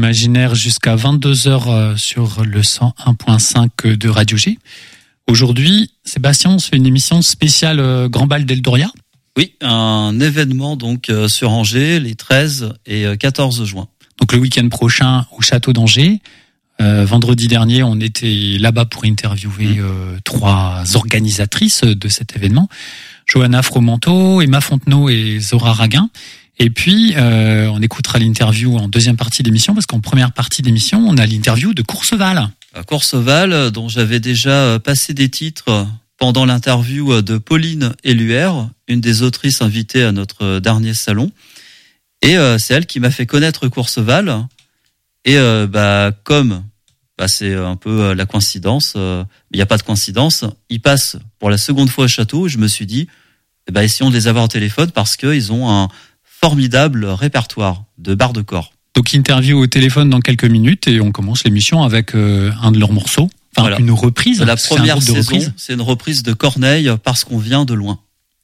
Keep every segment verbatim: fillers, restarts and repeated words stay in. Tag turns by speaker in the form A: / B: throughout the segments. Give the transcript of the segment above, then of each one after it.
A: Imaginaire jusqu'à vingt-deux heures sur le cent un virgule cinq de Radio G. Aujourd'hui, Sébastien, on se fait une émission spéciale Grand Bal d'Eldoria.
B: Oui, un événement donc sur Angers les treize et quatorze juin.
A: Donc le week-end prochain au Château d'Angers. Euh, vendredi dernier, on était là-bas pour interviewer mmh. euh, trois organisatrices de cet événement. Johanna Fromanteau, Emma Fontenot et Zora Raguin. Et puis, euh, on écoutera l'interview en deuxième partie d'émission, parce qu'en première partie d'émission, on a l'interview de Courseval.
B: À Courseval, dont j'avais déjà passé des titres pendant l'interview de Pauline Éluère, une des autrices invitées à notre dernier salon. Et euh, c'est elle qui m'a fait connaître Courseval. Et euh, bah comme bah, c'est un peu la coïncidence, il euh, n'y a pas de coïncidence, ils passent pour la seconde fois au château. Et je me suis dit, eh bah, essayons de les avoir au téléphone parce qu'ils ont un formidable répertoire de barres de corps.
A: Donc interview au téléphone dans quelques minutes et on commence l'émission avec euh, un de leurs morceaux, enfin voilà. Une reprise.
B: La première saison, reprise. C'est une reprise de Corneille, Parce qu'on vient de loin.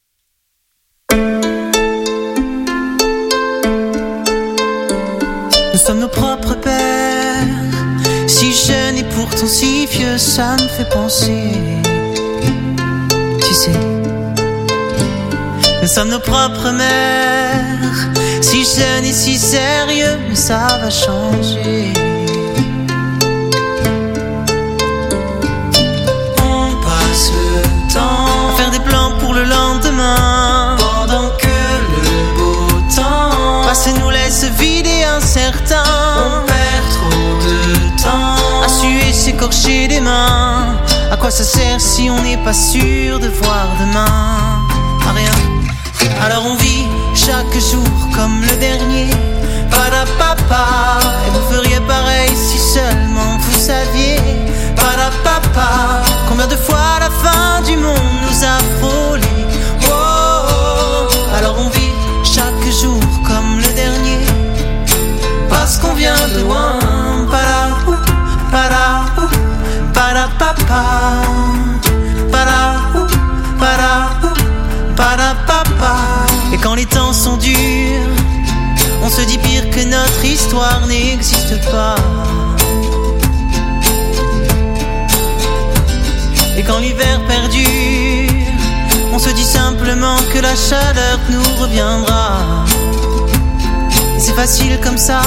C: Nous sommes nos propres pères, si jeunes et pourtant si vieux, ça me fait penser. Tu sais, nous sommes nos propres mères, si jeunes et si sérieux, mais ça va changer. On passe le temps à faire des plans pour le lendemain, pendant que le beau temps passe et nous laisse vider incertain. On perd trop de temps à suer, s'écorcher les mains. À quoi ça sert si on n'est pas sûr de voir demain? À rien. Alors on vit chaque jour comme le dernier. Padapapa. Et vous feriez pareil si seulement vous saviez. Padapapa. Combien de fois la fin du monde nous a frôlé. Oh, oh, oh. Alors on vit chaque jour comme le dernier. Parce qu'on vient de loin. Para, para, para, papa. Para, para, para, papa. Et quand les temps sont durs, on se dit pire que notre histoire n'existe pas. Et quand l'hiver perdure, on se dit simplement que la chaleur nous reviendra. Et c'est facile comme ça,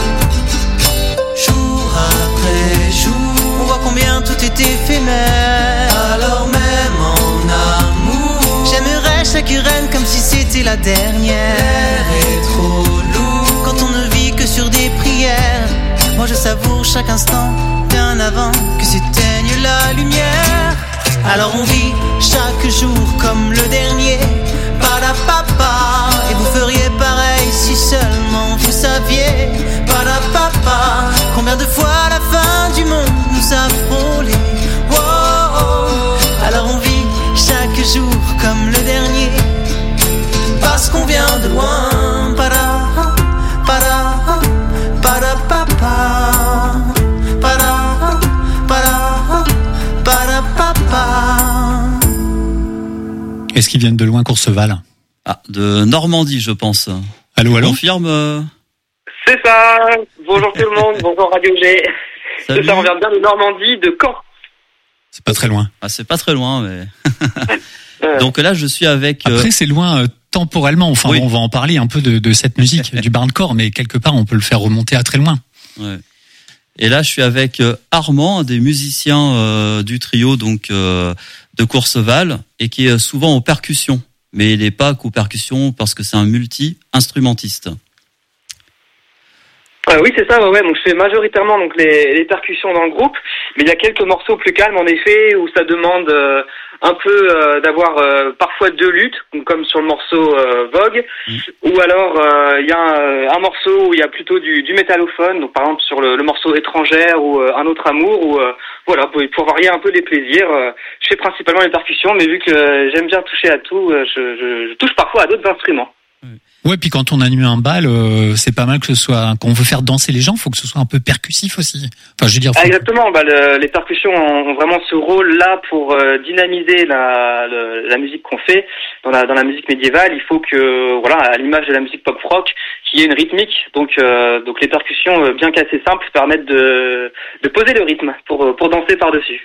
C: jour après jour, on voit combien tout est éphémère. Alors même en amour, j'aimerais chaque reine comme si c'était la dernière. L'air est trop lourd quand on ne vit que sur des prières. Moi je savoure chaque instant bien avant que s'éteigne la lumière. Alors on vit chaque jour comme le dernier. Padapapa. Et vous feriez pareil si seulement vous saviez. Padapapa. Combien de fois la fin du monde nous a frôlé. Oh, oh. Alors on vit chaque jour comme le dernier. Parce qu'on vient de loin. Para, para, para, papa. Para, para, para, papa.
A: Est-ce qu'ils viennent de loin, Courseval?
B: Ah, de Normandie, je pense.
A: Allô, allô.
B: Confirme. Euh...
D: C'est ça. Bonjour tout le monde. Bonjour Radio G. C'est ça, on vient bien de Normandie, de Caen.
A: C'est pas très loin.
B: Ah, c'est pas très loin, mais. Donc là, je suis avec.
A: Euh... Après, c'est loin euh, temporellement. Enfin, oui. On va en parler un peu de, de cette musique, du barncore, mais quelque part, on peut le faire remonter à très loin.
B: Ouais. Et là, je suis avec euh, Armand, un des musiciens euh, du trio donc euh, de Courseval, et qui est souvent aux percussions. Mais il n'est pas qu'aux percussions parce que c'est un multi-instrumentiste.
D: Euh, oui, c'est ça, ouais, ouais. Donc je fais majoritairement donc les, les percussions dans le groupe, mais il y a quelques morceaux plus calmes en effet où ça demande euh, un peu euh, d'avoir euh, parfois deux luttes, comme sur le morceau euh, Vogue, mmh. ou alors il euh, y a un, un morceau où il y a plutôt du, du métallophone, donc par exemple sur le, le morceau Étrangère ou euh, Un autre amour, où euh, voilà pour, pour varier un peu les plaisirs. Euh, je fais principalement les percussions, mais vu que euh, j'aime bien toucher à tout, euh, je, je, je touche parfois à d'autres instruments.
A: Ouais, puis quand on anime un bal, euh, c'est pas mal que ce soit, qu'on veut faire danser les gens, faut que ce soit un peu percussif aussi. Enfin, je veux dire. Faut...
D: Ah, exactement. Bah, le, les percussions ont vraiment ce rôle-là pour euh, dynamiser la, le, la musique qu'on fait dans la dans la musique médiévale. Il faut que, voilà, à l'image de la musique pop rock, qu'il y ait une rythmique. Donc euh, donc les percussions, euh, bien qu'assez simples, permettent de de poser le rythme pour pour danser par dessus.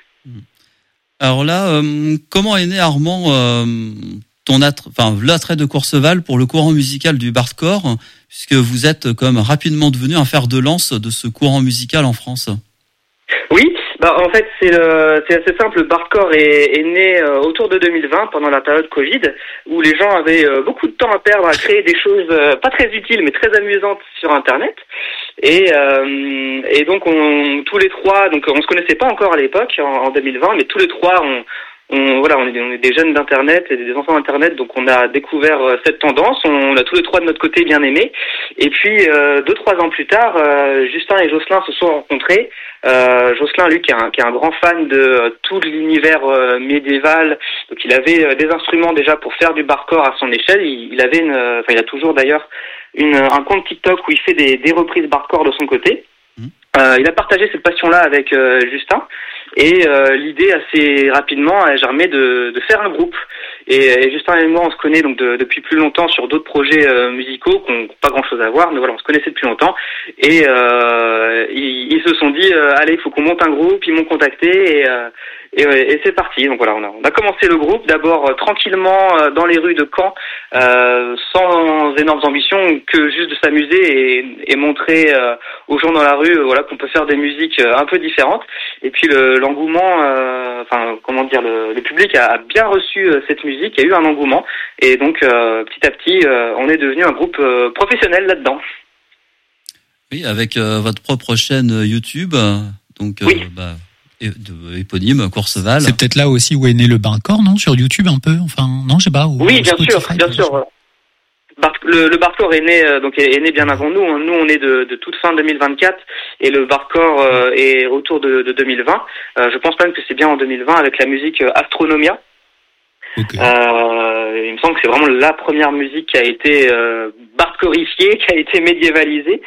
B: Alors là, euh, comment est né Armand euh, ton attrait, enfin l'attrait de Courchevel pour le courant musical du bardcore, puisque vous êtes comme rapidement devenu un fer de lance de ce courant musical en France.
D: Oui, bah en fait c'est le, c'est assez simple. Le bardcore est, est né euh, autour de deux mille vingt, pendant la période Covid, où les gens avaient euh, beaucoup de temps à perdre à créer des choses euh, pas très utiles mais très amusantes sur Internet. Et euh, et donc on tous les trois, donc on se connaissait pas encore à l'époque en, en deux mille vingt, mais tous les trois on On, voilà, on est, on est des jeunes d'Internet et des enfants d'Internet, donc on a découvert euh, cette tendance, on a tous les trois de notre côté bien aimé. Et puis, euh, deux, trois ans plus tard, euh, Justin et Jocelyn se sont rencontrés. Euh, Jocelyn, lui, qui est, un, qui est un grand fan de euh, tout l'univers euh, médiéval, donc il avait euh, des instruments déjà pour faire du bardcore à son échelle. Il, il avait, une, enfin, il a toujours d'ailleurs une, un compte TikTok où il fait des, des reprises bardcore de son côté. Euh, il a partagé cette passion-là avec euh, Justin et euh, l'idée assez rapidement a germé de, de faire un groupe. Et, et Justin et moi, on se connaît donc de, depuis plus longtemps sur d'autres projets euh, musicaux qui n'ont pas grand-chose à voir, mais voilà, on se connaissait depuis longtemps. Et euh, ils, ils se sont dit, euh, allez, il faut qu'on monte un groupe. Ils m'ont contacté et, euh, et, et c'est parti. Donc voilà, on a, on a commencé le groupe d'abord euh, tranquillement euh, dans les rues de Caen, euh, sans énormes ambitions, que juste de s'amuser et, et montrer euh, aux gens dans la rue, euh, voilà, qu'on peut faire des musiques euh, un peu différentes. Et puis le, l'engouement, euh, enfin comment dire, le, le public a, a bien reçu euh, cette musique. Il y a eu un engouement et donc euh, petit à petit, euh, on est devenu un groupe euh, professionnel là-dedans.
B: Oui, avec euh, votre propre chaîne YouTube, euh, donc euh,
D: oui. bah,
B: de, éponyme Courchevel.
A: C'est peut-être là aussi où est né le bardcore, non, sur YouTube un peu, enfin non, je sais pas. Ou
D: oui, bien
A: Spotify,
D: sûr, bien sûr. Le, le bardcore est né euh, donc est, est né bien avant nous. Nous, on est de, de toute fin deux mille vingt-quatre et le bardcore euh, est autour de, de deux mille vingt. Euh, je pense même que c'est bien en deux mille vingt avec la musique Astronomia. Okay. Euh, il me semble que c'est vraiment la première musique qui a été euh, bardcorifiée, qui a été médiévalisée.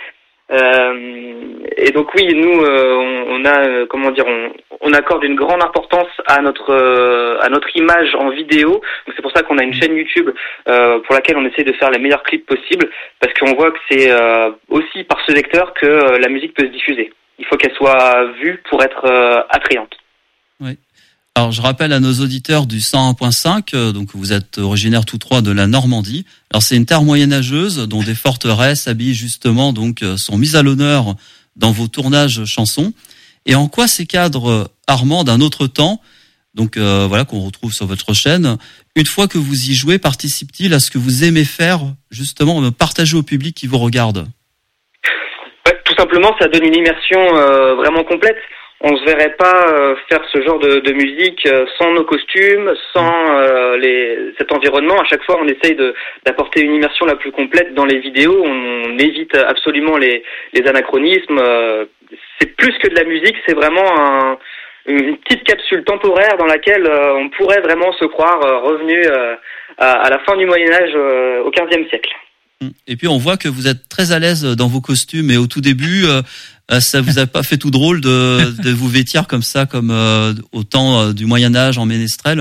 D: Euh, et donc oui, nous euh, on, on a euh, comment dire, on, on accorde une grande importance à notre euh, à notre image en vidéo. Donc c'est pour ça qu'on a une chaîne YouTube euh, pour laquelle on essaie de faire les meilleurs clips possibles, parce qu'on voit que c'est euh, aussi par ce vecteur que euh, la musique peut se diffuser. Il faut qu'elle soit vue pour être euh, attrayante.
B: Oui. Alors, je rappelle à nos auditeurs du cent un point cinq, donc vous êtes originaires tous trois de la Normandie. Alors, c'est une terre moyenâgeuse dont des forteresses habillées justement donc sont mises à l'honneur dans vos tournages chansons. Et en quoi ces cadres Armand d'un autre temps, donc euh, voilà qu'on retrouve sur votre chaîne, une fois que vous y jouez, participent-ils à ce que vous aimez faire justement, partager au public qui vous regarde?
D: Ouais, tout simplement, ça donne une immersion euh, vraiment complète. On se verrait pas euh, faire ce genre de, de musique euh, sans nos costumes, sans euh, les, cet environnement. À chaque fois, on essaye de, d'apporter une immersion la plus complète dans les vidéos. On, on évite absolument les, les anachronismes. Euh, c'est plus que de la musique, c'est vraiment un, une petite capsule temporaire dans laquelle euh, on pourrait vraiment se croire euh, revenu euh, à, à la fin du Moyen-Âge, euh, au quinzième siècle.
B: Et puis on voit que vous êtes très à l'aise dans vos costumes et au tout début, euh, ça vous a pas fait tout drôle de, de vous vêtir comme ça, comme euh, au temps euh, du Moyen-Âge en ménestrel?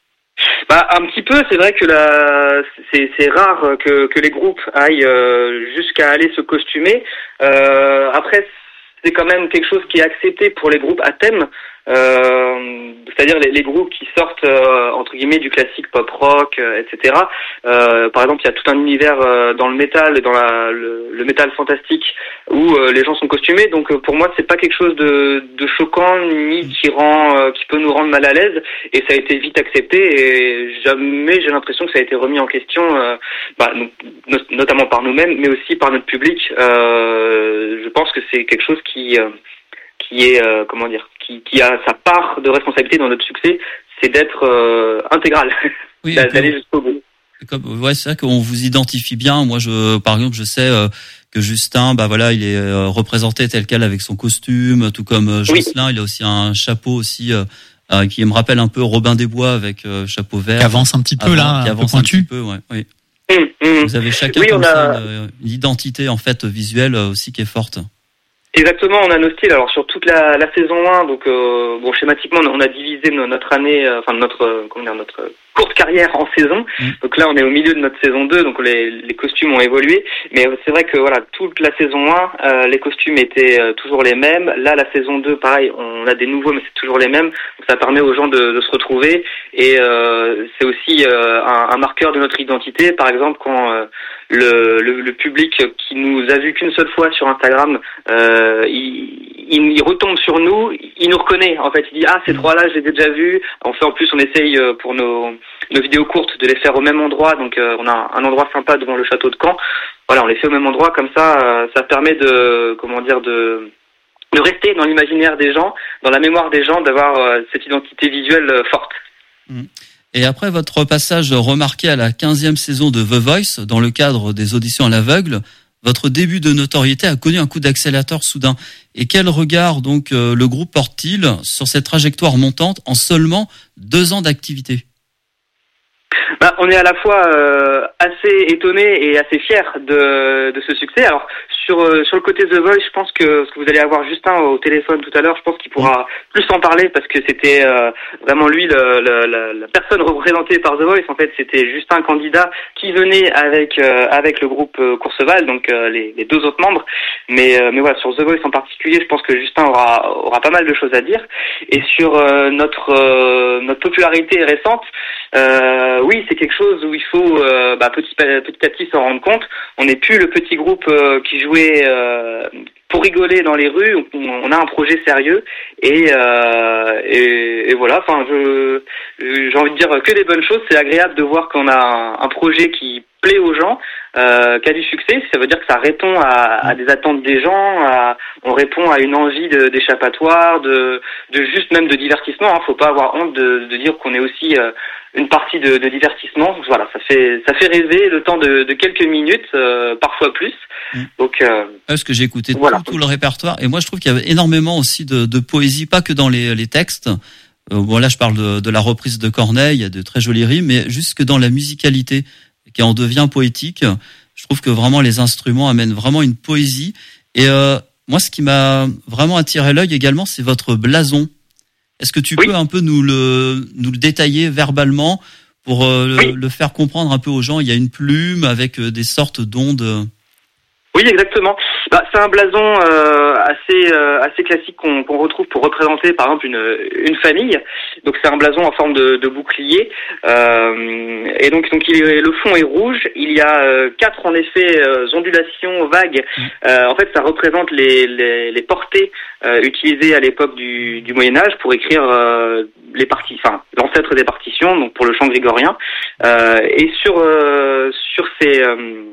D: Bah un petit peu, c'est vrai que la, c'est, c'est rare que, que les groupes aillent euh, jusqu'à aller se costumer. Euh, après, c'est quand même quelque chose qui est accepté pour les groupes à thème. Euh, c'est-à-dire les, les groupes qui sortent euh, entre guillemets du classique pop rock, euh, et cetera. Euh, par exemple, il y a tout un univers euh, dans le métal, dans la, le, le métal fantastique où euh, les gens sont costumés. Donc euh, pour moi, c'est pas quelque chose de, de choquant ni qui rend, euh, qui peut nous rendre mal à l'aise. Et ça a été vite accepté. Et jamais j'ai l'impression que ça a été remis en question, euh, bah, no, notamment par nous-mêmes, mais aussi par notre public. Euh, je pense que c'est quelque chose qui euh, qui est euh, comment dire, qui, qui a sa part de responsabilité dans notre succès, c'est d'être euh, intégral, oui, d'aller jusqu'au bout.
B: Comme, ouais, c'est vrai qu'on vous identifie bien. Moi, je, par exemple, je sais euh, que Justin, bah voilà, il est euh, représenté tel quel avec son costume, tout comme euh, Jocelyn, oui. Il a aussi un chapeau aussi euh, euh, qui me rappelle un peu Robin des Bois avec euh, chapeau vert.
A: Qui avance un petit peu
B: avant,
A: là,
B: qui
A: un
B: avance
A: peu pointu.
B: Un petit peu, ouais, oui.
D: Mmh, mmh.
B: Vous avez chacun
D: oui,
B: comme
D: on a...
B: ça une, une identité en fait visuelle aussi qui est forte.
D: Exactement, on a nos styles. Alors sur toute la, la saison un, donc euh, bon schématiquement on a divisé notre année, euh, enfin notre euh, comment dire notre courte carrière en saison. Mmh. Donc là on est au milieu de notre saison deux, donc les, les costumes ont évolué. Mais c'est vrai que voilà, toute la saison un, euh, les costumes étaient euh, toujours les mêmes. Là la saison deux, pareil, on a des nouveaux, mais c'est toujours les mêmes. Donc ça permet aux gens de, de se retrouver et euh, c'est aussi euh, un, un marqueur de notre identité. Par exemple quand euh, le, le, le public qui nous a vu qu'une seule fois sur Instagram, euh, il, il, il retombe sur nous, il nous reconnaît. En fait, il dit ah ces trois-là, je les ai déjà vus. On fait en plus, on essaye pour nos, nos vidéos courtes de les faire au même endroit. Donc euh, on a un endroit sympa devant le château de Caen. Voilà, on les fait au même endroit. Comme ça, euh, ça permet de comment dire de de rester dans l'imaginaire des gens, dans la mémoire des gens, d'avoir euh, cette identité visuelle euh, forte.
B: Mmh. Et après votre passage remarqué à la quinzième saison de The Voice, dans le cadre des auditions à l'aveugle, votre début de notoriété a connu un coup d'accélérateur soudain. Et quel regard donc euh, le groupe porte-t-il sur cette trajectoire montante en seulement deux ans d'activité ?
D: Bah, on est à la fois euh, assez étonné et assez fier de, de ce succès. Alors sur euh, sur le côté The Voice, je pense que ce que vous allez avoir Justin au téléphone tout à l'heure, je pense qu'il pourra plus en parler parce que c'était euh, vraiment lui le, le, la, la personne représentée par The Voice. En fait, c'était Justin, un candidat qui venait avec euh, avec le groupe euh, Courseval, donc euh, les, les deux autres membres. Mais euh, mais voilà, sur The Voice en particulier, je pense que Justin aura aura pas mal de choses à dire. Et sur euh, notre euh, notre popularité récente, euh, oui, c'est quelque chose où il faut euh, bah, petit, petit à petit s'en rendre compte. On n'est plus le petit groupe euh, qui jouait euh, pour rigoler dans les rues. On, on a un projet sérieux et, euh, et, et voilà. Enfin, je j'ai envie de dire que des bonnes choses. C'est agréable de voir qu'on a un, un projet qui plaît aux gens, euh, qui a du succès. Ça veut dire que ça répond à, à des attentes des gens. À, on répond à une envie de, d'échappatoire, de, de juste même de divertissement. Hein. Faut pas avoir honte de, de dire qu'on est aussi euh, une partie de, de divertissement. Voilà, ça fait ça fait rêver le temps de, de quelques minutes, euh, parfois plus. Mmh. Donc euh,
B: parce que j'ai écouté
D: voilà.
B: tout, tout le répertoire et moi je trouve qu'il y avait énormément aussi de, de poésie, pas que dans les, les textes. Euh, bon là je parle de, de la reprise de Corneille, il y a de très jolies rimes, mais jusque dans la musicalité qui en devient poétique. Je trouve que vraiment les instruments amènent vraiment une poésie. Et euh, moi, ce qui m'a vraiment attiré l'œil également, c'est votre blason. Est-ce que tu oui. peux un peu nous le nous le détailler verbalement pour euh, le,
D: oui.
B: le faire comprendre un peu aux gens? Il y a une plume avec euh, des sortes d'ondes.
D: Oui, exactement. Bah, c'est un blason euh, assez euh, assez classique qu'on, qu'on retrouve pour représenter, par exemple, une une famille. Donc c'est un blason en forme de, de bouclier. Euh, et donc donc il est, le fond est rouge. Il y a euh, quatre en effet euh, ondulations vagues. Euh, en fait, ça représente les les, les portées euh, utilisées à l'époque du, du Moyen Âge pour écrire euh, les parties, enfin l'ancêtre des partitions, donc pour le chant grégorien. Euh, et sur euh, sur ces euh,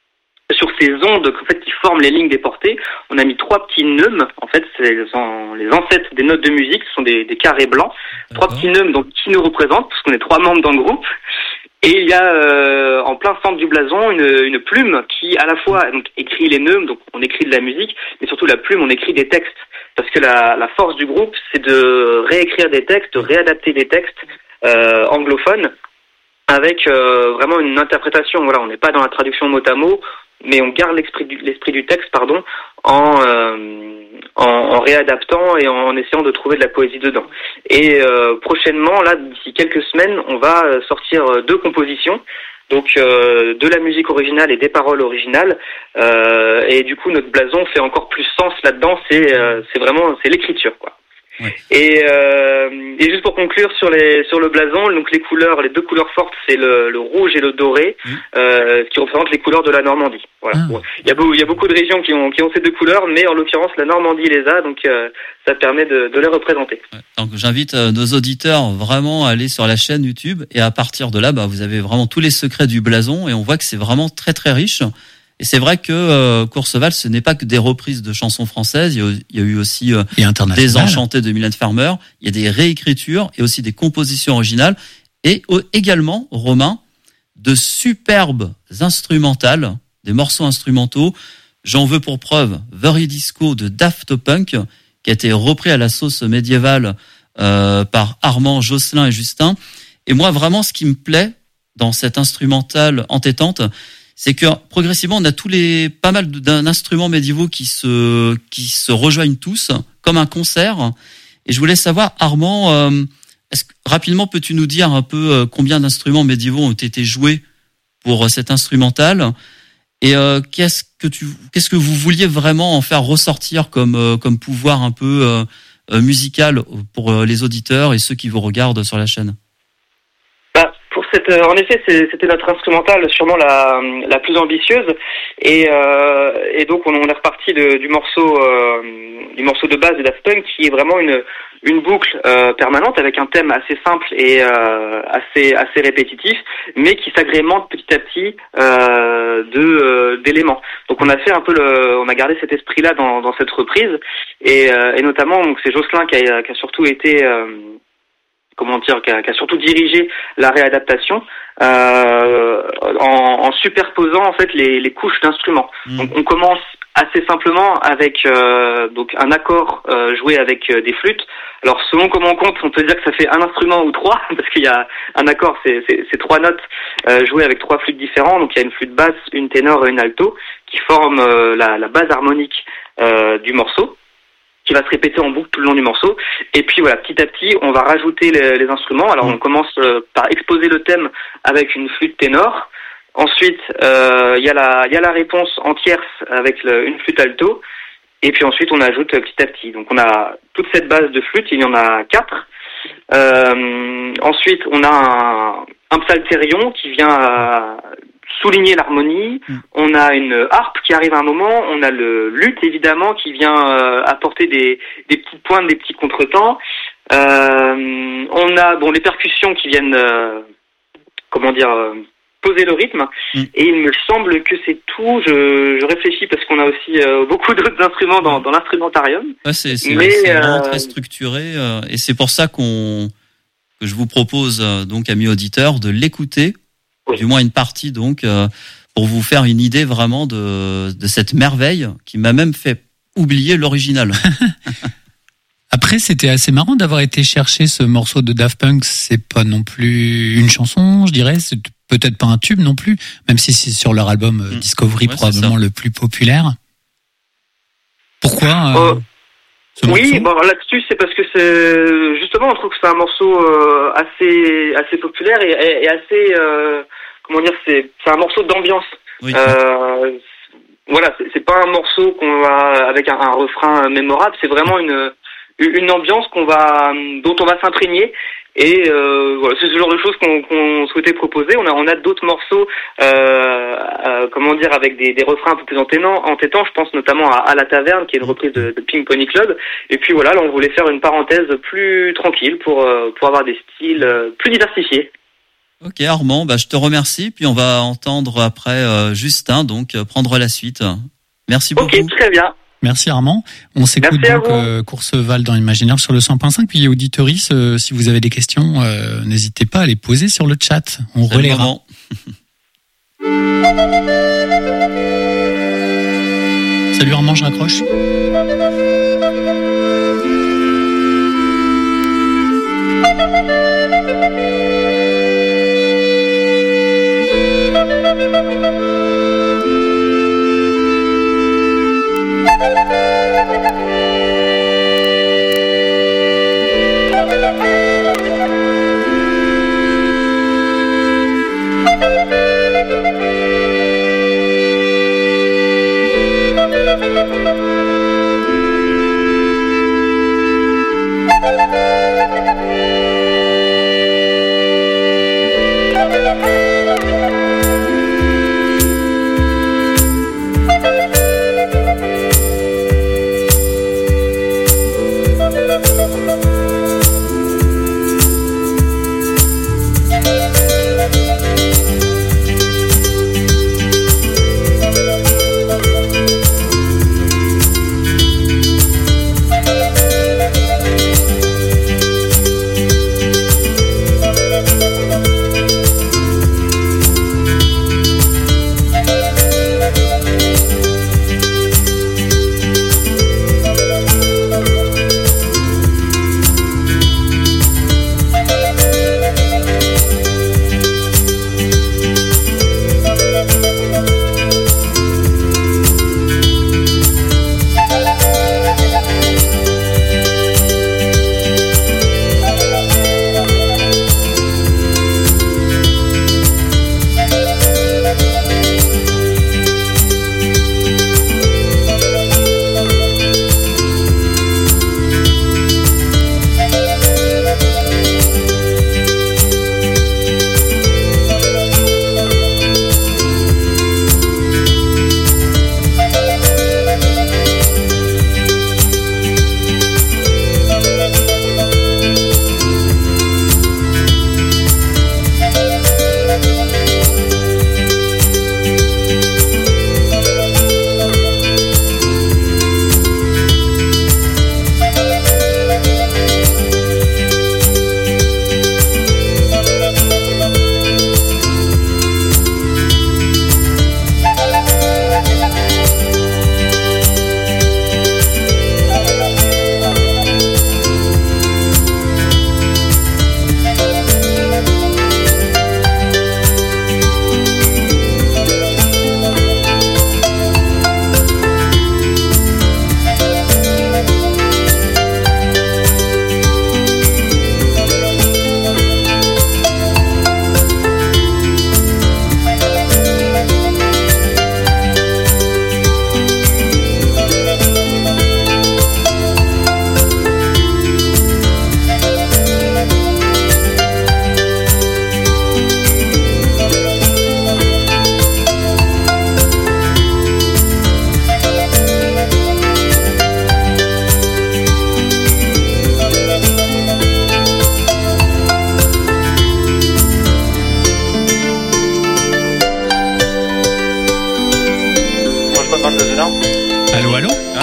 D: Sur ces ondes en fait, qui forment les lignes des portées, on a mis trois petits neumes. En fait, c'est les ancêtres des notes de musique, ce sont des, des carrés blancs. D'accord. Trois petits neumes donc, qui nous représentent, parce qu'on est trois membres dans le groupe. Et il y a euh, en plein centre du blason une, une plume qui à la fois donc, écrit les neumes, donc on écrit de la musique, mais surtout la plume, on écrit des textes. Parce que la, la force du groupe, c'est de réécrire des textes, de réadapter des textes euh, anglophones avec euh, vraiment une interprétation. Voilà, on n'est pas dans la traduction mot à mot, mais on garde l'esprit du, l'esprit du texte, pardon, en, euh, en, en réadaptant et en, en essayant de trouver de la poésie dedans. Et euh, prochainement, là, d'ici quelques semaines, on va sortir deux compositions, donc euh, de la musique originale et des paroles originales. Euh, et du coup, notre blason fait encore plus sens là-dedans. C'est, euh, c'est vraiment, c'est l'écriture, quoi. Ouais. Et, euh, et juste pour conclure sur les sur le blason, donc les couleurs, les deux couleurs fortes, c'est le, le rouge et le doré, mmh. euh, qui représentent les couleurs de la Normandie. Voilà. Ah. Bon, il y a beaucoup, il y a beaucoup de régions qui ont qui ont ces deux couleurs, mais en l'occurrence la Normandie les a, donc euh, ça permet de, de les représenter.
B: Ouais. Donc j'invite euh, nos auditeurs vraiment à aller sur la chaîne YouTube et à partir de là, bah, vous avez vraiment tous les secrets du blason et on voit que c'est vraiment très très riche. Et c'est vrai que euh, Courseval, ce n'est pas que des reprises de chansons françaises. Il y a, il y a eu aussi euh, Désenchanté de Mylène Farmer. Il y a des réécritures et aussi des compositions originales. Et euh, également, Romain, de superbes instrumentales, des morceaux instrumentaux. J'en veux pour preuve Very Disco de Daft Punk, qui a été repris à la sauce médiévale euh, par Armand, Jocelyn et Justin. Et moi, vraiment, ce qui me plaît dans cette instrumentale entêtante, c'est que progressivement on a tous les pas mal d'instruments médiévaux qui se qui se rejoignent tous comme un concert. Et je voulais savoir, Armand, euh, est-ce que, rapidement peux-tu nous dire un peu euh, combien d'instruments médiévaux ont été joués pour euh, cette instrumentale, et euh, qu'est-ce que tu qu'est-ce que vous vouliez vraiment en faire ressortir comme euh, comme pouvoir un peu euh, euh, musical pour euh, les auditeurs et ceux qui vous regardent sur la chaîne?
D: Pour cette, en effet, c'était notre instrumentale sûrement la, la plus ambitieuse, et, euh, et donc on, on est reparti de, du morceau euh, du morceau de base de Daft Punk, qui est vraiment une une boucle euh, permanente avec un thème assez simple et euh, assez assez répétitif, mais qui s'agrémente petit à petit euh, de euh, d'éléments. Donc on a fait un peu le, on a gardé cet esprit-là dans, dans cette reprise, et, euh, et notamment donc c'est Jocelyn qui a, qui a surtout été euh, comment dire, qui a, qui a surtout dirigé la réadaptation euh, en, en superposant en fait les, les couches d'instruments. Mmh. Donc on commence assez simplement avec euh, donc un accord euh, joué avec euh, des flûtes. Alors selon comment on compte, on peut dire que ça fait un instrument ou trois, parce qu'il y a un accord, c'est, c'est, c'est trois notes euh, jouées avec trois flûtes différentes. Donc il y a une flûte basse, une ténor et une alto qui forment euh, la, la base harmonique euh, du morceau, qui va se répéter en boucle tout le long du morceau. Et puis voilà, petit à petit, on va rajouter les, les instruments. Alors on commence euh, par exposer le thème avec une flûte ténor. Ensuite, euh, il y a la, il y a la réponse en tierce avec le, une flûte alto. Et puis ensuite, on ajoute petit à petit. Donc on a toute cette base de flûte, il y en a quatre. Euh, ensuite, on a un, un psalterion qui vient à souligner l'harmonie. Mm. On a une harpe qui arrive à un moment. On a le luth, évidemment, qui vient euh, apporter des, des petites pointes, des petits contretemps. Euh, on a bon les percussions qui viennent, euh, comment dire, euh, poser le rythme. Mm. Et il me semble que c'est tout. Je, je réfléchis parce qu'on a aussi euh, beaucoup d'autres instruments dans, dans l'instrumentarium.
B: Ouais, c'est, c'est, Mais, c'est vraiment euh... très structuré, euh, et c'est pour ça qu'on que je vous propose euh, donc, amis auditeurs, de l'écouter. Oui. Du moins une partie, donc, euh, pour vous faire une idée vraiment de, de cette merveille qui m'a même fait oublier l'original.
A: Après, c'était assez marrant d'avoir été chercher ce morceau de Daft Punk. C'est pas non plus une chanson, je dirais. C'est peut-être pas un tube non plus, même si c'est sur leur album mmh. Discovery, ouais, probablement le plus populaire. Pourquoi euh,
D: euh, Oui, bon, là-dessus, c'est parce que c'est justement, on trouve que c'est un morceau euh, assez assez populaire et, et, et assez euh, comment dire, c'est c'est un morceau d'ambiance. Oui. Euh, voilà, c'est, c'est pas un morceau qu'on va avec un, un refrain mémorable. C'est vraiment une une ambiance qu'on va dont on va s'imprégner. Et euh, voilà, c'est ce genre de choses qu'on, qu'on souhaitait proposer. On a, on a d'autres morceaux, euh, euh, comment dire, avec des, des refrains un peu plus entêtants. entêtants. Je pense notamment à, à La Taverne, qui est une reprise de, de Pink Pony Club. Et puis voilà, là, on voulait faire une parenthèse plus tranquille pour euh, pour avoir des styles euh, plus diversifiés.
B: Ok, Armand, bah je te remercie. Puis on va entendre après euh, Justin, donc euh, prendre la suite. Merci beaucoup.
D: Ok, très bien.
A: Merci Armand. On s'écoute Merci donc euh, Courseval dans l'Imaginaire sur le cent point cinq. Puis auditoris, euh, si vous avez des questions, euh, n'hésitez pas à les poser sur le chat. On C'est relaiera. Salut Armand, je raccroche.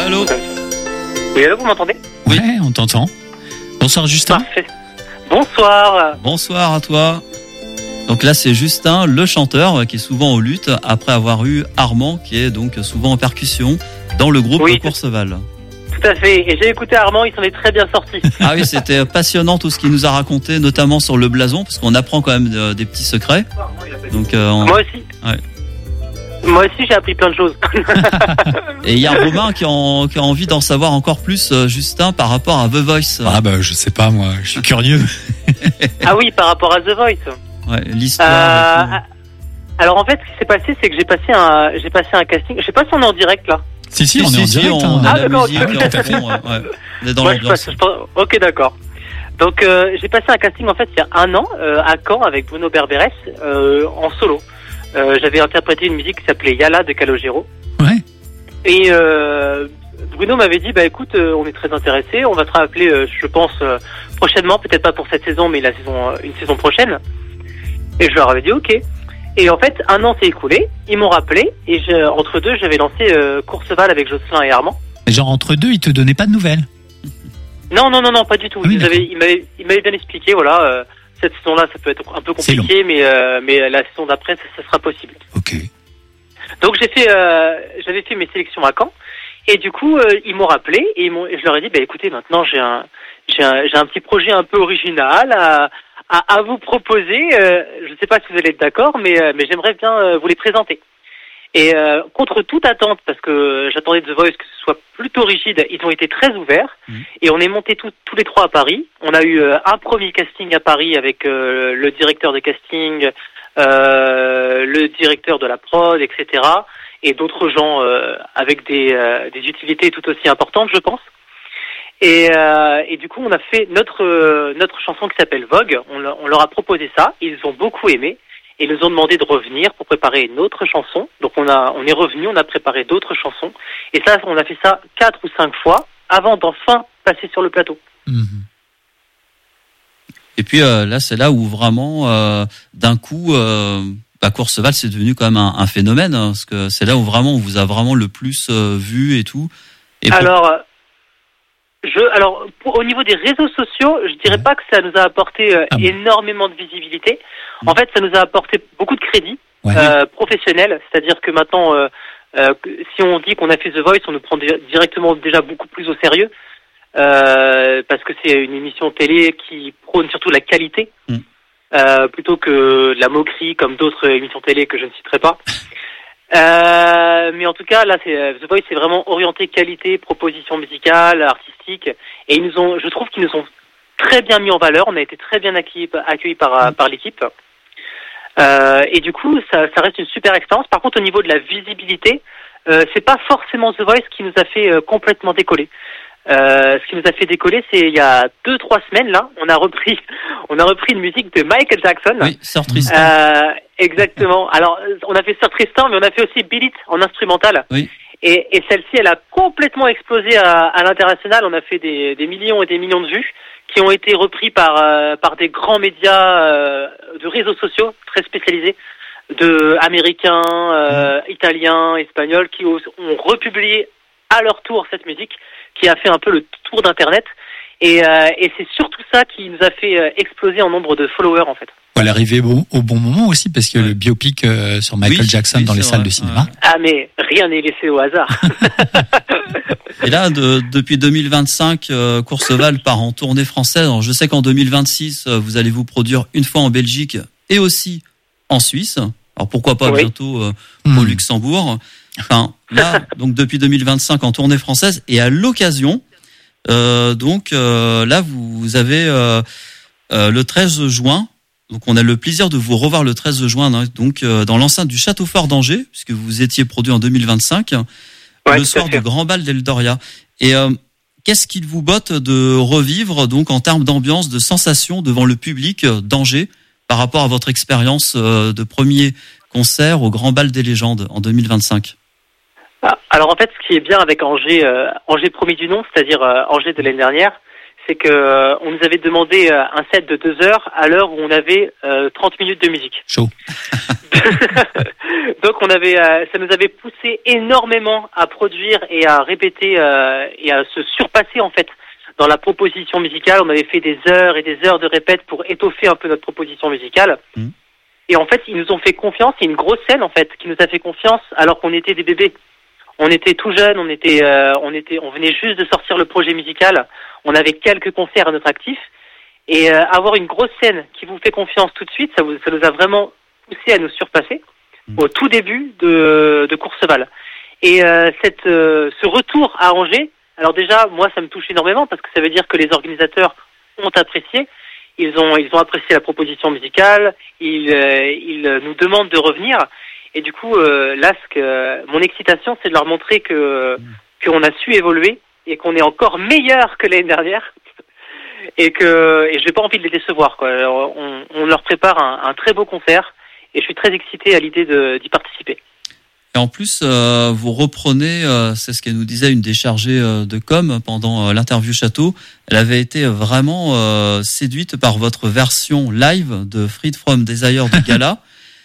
B: Allô.
E: Oui, allô, vous m'entendez?
B: Oui.
A: Ouais, on t'entend. Bonsoir Justin.
E: Parfait. Bonsoir.
B: Bonsoir à toi. Donc là, c'est Justin, le chanteur, qui est souvent au luth, après avoir eu Armand, qui est donc souvent en percussion, dans le groupe
E: Oui.
B: Courseval.
E: Tout à fait. Et j'ai écouté Armand, il s'en est très bien sorti.
B: Ah oui, c'était passionnant tout ce qu'il nous a raconté, notamment sur le blason, parce qu'on apprend quand même de- des petits secrets. Donc, euh, on-
E: Moi aussi.
B: Ouais.
E: Moi aussi, j'ai appris plein de choses.
B: Et il y a Romain qui a, en- qui a envie d'en savoir encore plus, euh, Justin, par rapport à The Voice.
A: Ah bah je sais pas moi, je suis curieux.
E: Ah oui, par rapport à The Voice.
B: Ouais, l'histoire. et
E: Euh, alors en fait, ce qui s'est passé, c'est que j'ai passé un, j'ai passé un casting. Je sais pas si on est en direct là.
A: Si si,
B: tout.
A: on
B: Si,
A: est en
B: si, si,
A: direct.
B: on
A: hein.
B: a
E: Ah,
B: la
E: d'accord,
B: musique
E: ok.
B: en fond, ouais, ouais. On est dans
E: Moi, je
B: l'ambiance.
E: passe, je pense- Ok, d'accord. Donc euh, j'ai passé un casting en fait il y a un an euh, à Caen avec Bruno Berberes euh, en solo. Euh, j'avais interprété une musique qui s'appelait Yala de Calogero.
A: Ouais.
E: Et euh, Bruno m'avait dit, bah écoute, euh, on est très intéressés, on va te rappeler, euh, je pense, euh, prochainement, peut-être pas pour cette saison, mais la saison, euh, une saison prochaine. Et je leur avais dit, ok. Et en fait, un an s'est écoulé, ils m'ont rappelé, et je, entre deux, j'avais lancé euh, Courseval avec Jocelyn et Armand.
A: Mais genre entre deux, ils te donnaient pas de nouvelles.
E: Non, non, non, non, pas du tout.
A: Ah oui,
E: ils, avaient, ils, m'avaient, ils m'avaient bien expliqué, voilà, euh, cette saison-là, ça peut être un peu
A: C'est
E: compliqué, mais, euh, mais la saison d'après, ça, ça sera possible.
A: Ok.
E: Donc j'ai fait, euh, j'avais fait mes sélections à Caen, et du coup euh, ils m'ont rappelé et, ils m'ont, et je leur ai dit, bah écoutez, maintenant j'ai un, j'ai un, j'ai un petit projet un peu original à, à, à vous proposer. Euh, je ne sais pas si vous allez être d'accord, mais, euh, mais j'aimerais bien euh, vous les présenter. Et euh, contre toute attente, parce que j'attendais de The Voice que ce soit plutôt rigide, ils ont été très ouverts.
B: Mmh.
E: Et on est montés tous tous les trois à Paris. On a eu euh, un premier casting à Paris avec euh, le directeur de casting, euh, le directeur de la prod, et cetera. Et d'autres gens euh, avec des, euh, des utilités tout aussi importantes, je pense. Et, euh, et du coup, on a fait notre euh, notre chanson qui s'appelle Vogue. On, leur- on leur a proposé ça. Ils ont beaucoup aimé. Et ils nous ont demandé de revenir pour préparer une autre chanson. Donc on a, on est revenu, on a préparé d'autres chansons. Et ça, on a fait ça quatre ou cinq fois avant d'enfin passer sur le plateau.
A: Mhm.
B: Et puis euh, là, c'est là où vraiment, euh, d'un coup, euh, bah, Courseval, c'est devenu quand même un, un phénomène, hein, parce que c'est là où vraiment on vous a vraiment le plus euh, vu et tout. Et pour-
E: Alors, euh, je, alors pour- au niveau des réseaux sociaux, je dirais pas que ça nous a apporté euh,
A: Ah bon.
E: énormément de visibilité. En fait, ça nous a apporté beaucoup de crédit
A: Ouais.
E: euh, professionnel. C'est-à-dire que maintenant, euh, euh, que- si on dit qu'on a fait The Voice, on nous prend di- directement déjà beaucoup plus au sérieux. Euh, parce que c'est une émission télé qui prône surtout la qualité,
B: Mm.
E: euh, plutôt que de la moquerie comme d'autres émissions télé que je ne citerai pas. Euh, mais en tout cas, là, c'est, The Voice, c'est vraiment orienté qualité, proposition musicale, artistique, et ils nous ont, je trouve qu'ils nous ont très bien mis en valeur. On a été très bien accueillis, accueillis par par l'équipe. Euh, et du coup, ça, ça reste une super expérience. Par contre, au niveau de la visibilité, euh, c'est pas forcément The Voice qui nous a fait euh, complètement décoller. Euh, ce qui nous a fait décoller, c'est il y a deux trois semaines là, on a repris, on a repris une musique de Michael Jackson.
B: Oui, Sir Tristan.
E: Euh, exactement. Alors, on a fait Sir Tristan, mais on a fait aussi Beat It en instrumental.
B: Oui.
E: Et, et celle-ci, elle a complètement explosé à, à l'international. On a fait des, des millions et des millions de vues qui ont été repris par euh, par des grands médias euh, de réseaux sociaux très spécialisés, de américains, euh, italiens, espagnols, qui ont, ont republié à leur tour cette musique, qui a fait un peu le tour d'internet. Et, euh, et c'est surtout ça qui nous a fait euh, exploser en nombre de followers en fait.
A: Elle est arrivée au, au bon moment aussi parce que
B: Ouais.
A: le biopic euh, sur Michael
B: Oui,
A: Jackson
B: oui,
A: dans les
B: c'est
A: salles
B: vrai,
A: de cinéma.
B: ouais.
E: Ah mais rien n'est laissé au hasard.
B: Et là, de, depuis deux mille vingt-cinq, euh, Courseval part en tournée française. Alors, je sais qu'en deux mille vingt-six, euh, vous allez vous produire une fois en Belgique et aussi en Suisse. Alors pourquoi pas
E: Oui.
B: bientôt euh,
A: Hmm.
B: au Luxembourg. Enfin, là, donc depuis deux mille vingt-cinq en tournée française et à l'occasion, euh, donc euh, là, vous, vous avez euh, euh, le treize juin. Donc on a le plaisir de vous revoir le treize juin, hein, donc euh, dans l'enceinte du Château Fort d'Angers, puisque vous étiez produit en deux mille vingt-cinq,
E: Ouais,
B: le
E: tout
B: soir
E: à fait.
B: du Grand Bal d'Eldoria. Et euh, qu'est-ce qu'il vous botte de revivre donc en termes d'ambiance, de sensation devant le public euh, d'Angers par rapport à votre expérience euh, de premier concert au Grand Bal des légendes en deux mille vingt-cinq?
E: Ah, alors en fait, ce qui est bien avec Angers, euh, Angers premier du nom, c'est-à-dire euh, Angers de l'année dernière, c'est que euh, on nous avait demandé euh, un set de deux heures à l'heure où on avait euh, trente minutes de musique.
A: Chaud.
E: Donc on avait, euh, ça nous avait poussé énormément à produire et à répéter euh, et à se surpasser en fait dans la proposition musicale. On avait fait des heures et des heures de répète pour étoffer un peu notre proposition musicale. Mmh. Et en fait, ils nous ont fait confiance. C'est une grosse scène en fait qui nous a fait confiance alors qu'on était des bébés. On était tout jeunes, on était, euh, on était, on venait juste de sortir le projet musical. On avait quelques concerts à notre actif et euh, avoir une grosse scène qui vous fait confiance tout de suite, ça, vous, ça nous a vraiment poussé à nous surpasser mmh. au tout début de, de Courseval. Et euh, cette, euh, ce retour à Angers, alors déjà, moi, ça me touche énormément parce que ça veut dire que les organisateurs ont apprécié. Ils ont, ils ont apprécié la proposition musicale. Ils, euh, ils nous demandent de revenir. Et du coup, euh, là, ce que, mon excitation, c'est de leur montrer que qu'on a su évoluer et qu'on est encore meilleur que l'année dernière. Et que, et j'ai pas envie de les décevoir, quoi. Alors, on, on leur prépare un, un très beau concert et je suis très excité à l'idée de, d'y participer.
B: Et en plus, euh, vous reprenez, euh, c'est ce qu'elle nous disait, une des chargées euh, de com pendant euh, l'interview Château. Elle avait été vraiment euh, séduite par votre version live de Freed from Desire du gala.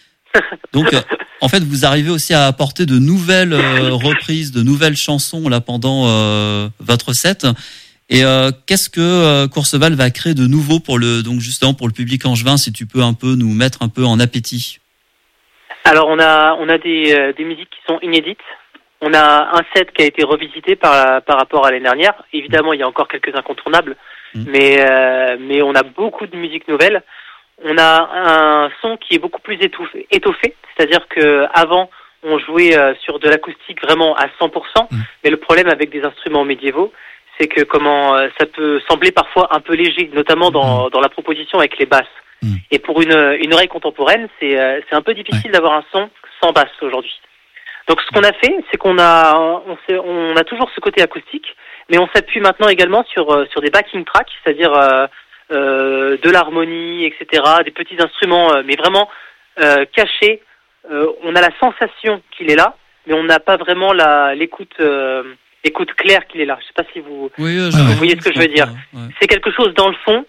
B: Donc, euh, en fait, vous arrivez aussi à apporter de nouvelles euh, reprises, de nouvelles chansons là pendant euh, votre set. Et euh, qu'est-ce que euh, Courseval va créer de nouveau pour le, donc justement pour le public angevin, si tu peux un peu nous mettre un peu en appétit.
E: Alors on a on a des euh, des musiques qui sont inédites. On a un set qui a été revisité par par rapport à l'année dernière. Évidemment, il y a encore quelques incontournables, mmh. mais euh, mais on a beaucoup de musiques nouvelles. On a un son qui est beaucoup plus étouffé, étoffé, c'est-à-dire que avant on jouait euh, sur de l'acoustique vraiment à cent pour cent, mmh. mais le problème avec des instruments médiévaux, c'est que comment euh, ça peut sembler parfois un peu léger, notamment dans mmh. dans la proposition avec les basses. Mmh. Et pour une une oreille contemporaine, c'est euh, c'est un peu difficile ouais. d'avoir un son sans basse aujourd'hui. Donc ce qu'on a fait, c'est qu'on a on, on a toujours ce côté acoustique, mais on s'appuie maintenant également sur euh, sur des backing tracks, c'est-à-dire euh, euh, de l'harmonie, et cetera, des petits instruments, euh, mais vraiment euh, cachés. Euh, on a la sensation qu'il est là, mais on n'a pas vraiment la l'écoute euh, l'écoute claire qu'il est là. Je sais pas si vous
B: oui, euh,
E: vous voyez ce que je veux dire. Ouais. C'est quelque chose dans le fond.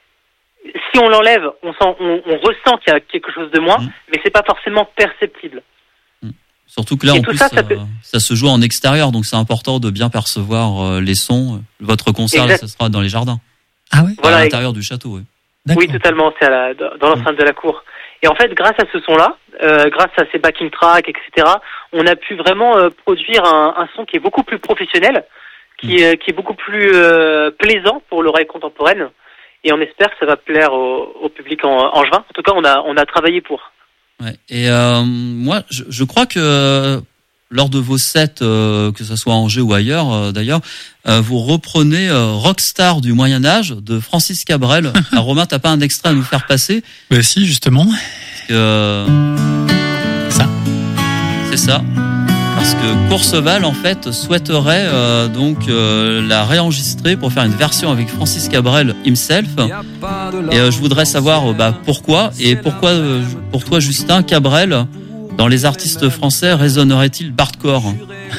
E: Si on l'enlève, on, sent, on, on ressent qu'il y a quelque chose de moins, mmh. mais c'est pas forcément perceptible.
B: Mmh. Surtout que là, et en plus, ça, ça, peut... ça se joue en extérieur, donc c'est important de bien percevoir euh, les sons. Votre concert, là, ça sera dans les jardins.
A: Ah oui.
E: Voilà,
B: à l'intérieur du château, oui.
E: D'accord. Oui, totalement. C'est à la, dans l'enceinte mmh. de la cour. Et en fait, grâce à ce son-là, euh, grâce à ces backing tracks, et cetera, on a pu vraiment euh, produire un, un son qui est beaucoup plus professionnel, qui, mmh. euh, qui est beaucoup plus euh, plaisant pour l'oreille contemporaine. Et on espère que ça va plaire au, au public en, angevin. En tout cas, on a, on a travaillé pour.
B: Ouais. Et euh, moi, je, je crois que euh, lors de vos sets, euh, que ce soit à Angers ou ailleurs, euh, d'ailleurs, euh, vous reprenez euh, Rockstar du Moyen-Âge de Francis Cabrel. Alors, Romain, t'as pas un extrait à nous faire passer ?
A: Ben si, justement.
B: Parce que, euh,
A: ça.
B: C'est ça. Parce que Courseval, en fait, souhaiterait euh, donc euh, la réenregistrer pour faire une version avec Francis Cabrel himself. Et euh, je voudrais savoir euh, bah, pourquoi et pourquoi, euh, pour toi, Justin, Cabrel, dans les artistes français, résonnerait-il Bardcore ?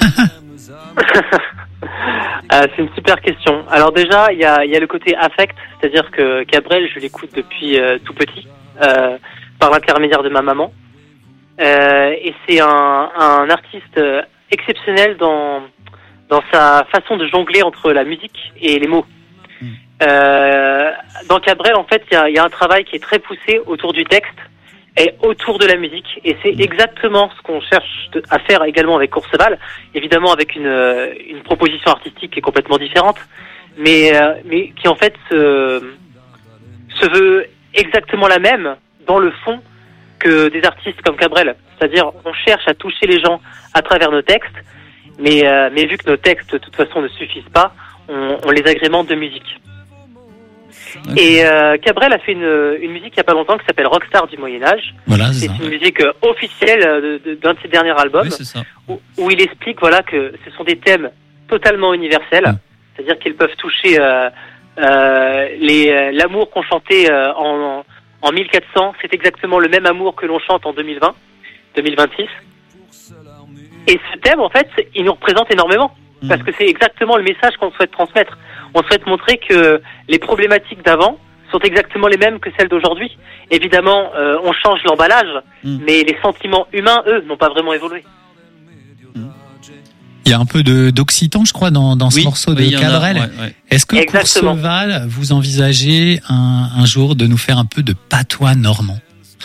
E: euh, C'est une super question. Alors déjà, il y a, y a le côté affect, c'est-à-dire que Cabrel, je l'écoute depuis euh, tout petit, euh, par l'intermédiaire de ma maman. Euh, et c'est un, un artiste exceptionnel dans dans sa façon de jongler entre la musique et les mots. Mmh. Euh, dans Cabrel, en fait, il y a, y a un travail qui est très poussé autour du texte et autour de la musique. Et c'est mmh. exactement ce qu'on cherche à faire également avec Courseval, évidemment avec une une proposition artistique qui est complètement différente, mais euh, mais qui en fait se se veut exactement la même dans le fond que des artistes comme Cabrel, c'est-à-dire on cherche à toucher les gens à travers nos textes, mais euh, mais vu que nos textes de toute façon ne suffisent pas, on, on les agrémente de musique. Okay. Et euh, Cabrel a fait une, une musique il y a pas longtemps qui s'appelle Rockstar du Moyen-Âge.
A: Voilà, c'est,
E: c'est une musique officielle de, de, d'un de ses derniers albums,
B: oui, c'est ça.
E: Où, où il explique voilà que ce sont des thèmes totalement universels, mmh. c'est-à-dire qu'ils peuvent toucher euh, euh, les l'amour qu'on chantait euh, en, en En mille quatre cents, c'est exactement le même amour que l'on chante en deux mille vingt, deux mille vingt-six. Et ce thème, en fait, il nous représente énormément. Parce que c'est exactement le message qu'on souhaite transmettre. On souhaite montrer que les problématiques d'avant sont exactement les mêmes que celles d'aujourd'hui. Évidemment, euh, on change l'emballage, mmh. mais les sentiments humains, eux, n'ont pas vraiment évolué.
A: Il y a un peu de, d'occitan, je crois, dans, dans ce
B: oui,
A: morceau de
B: oui,
A: Cadrel.
B: Ouais, ouais.
A: Est-ce que Courseval, vous envisagez un, un jour de nous faire un peu de patois normand?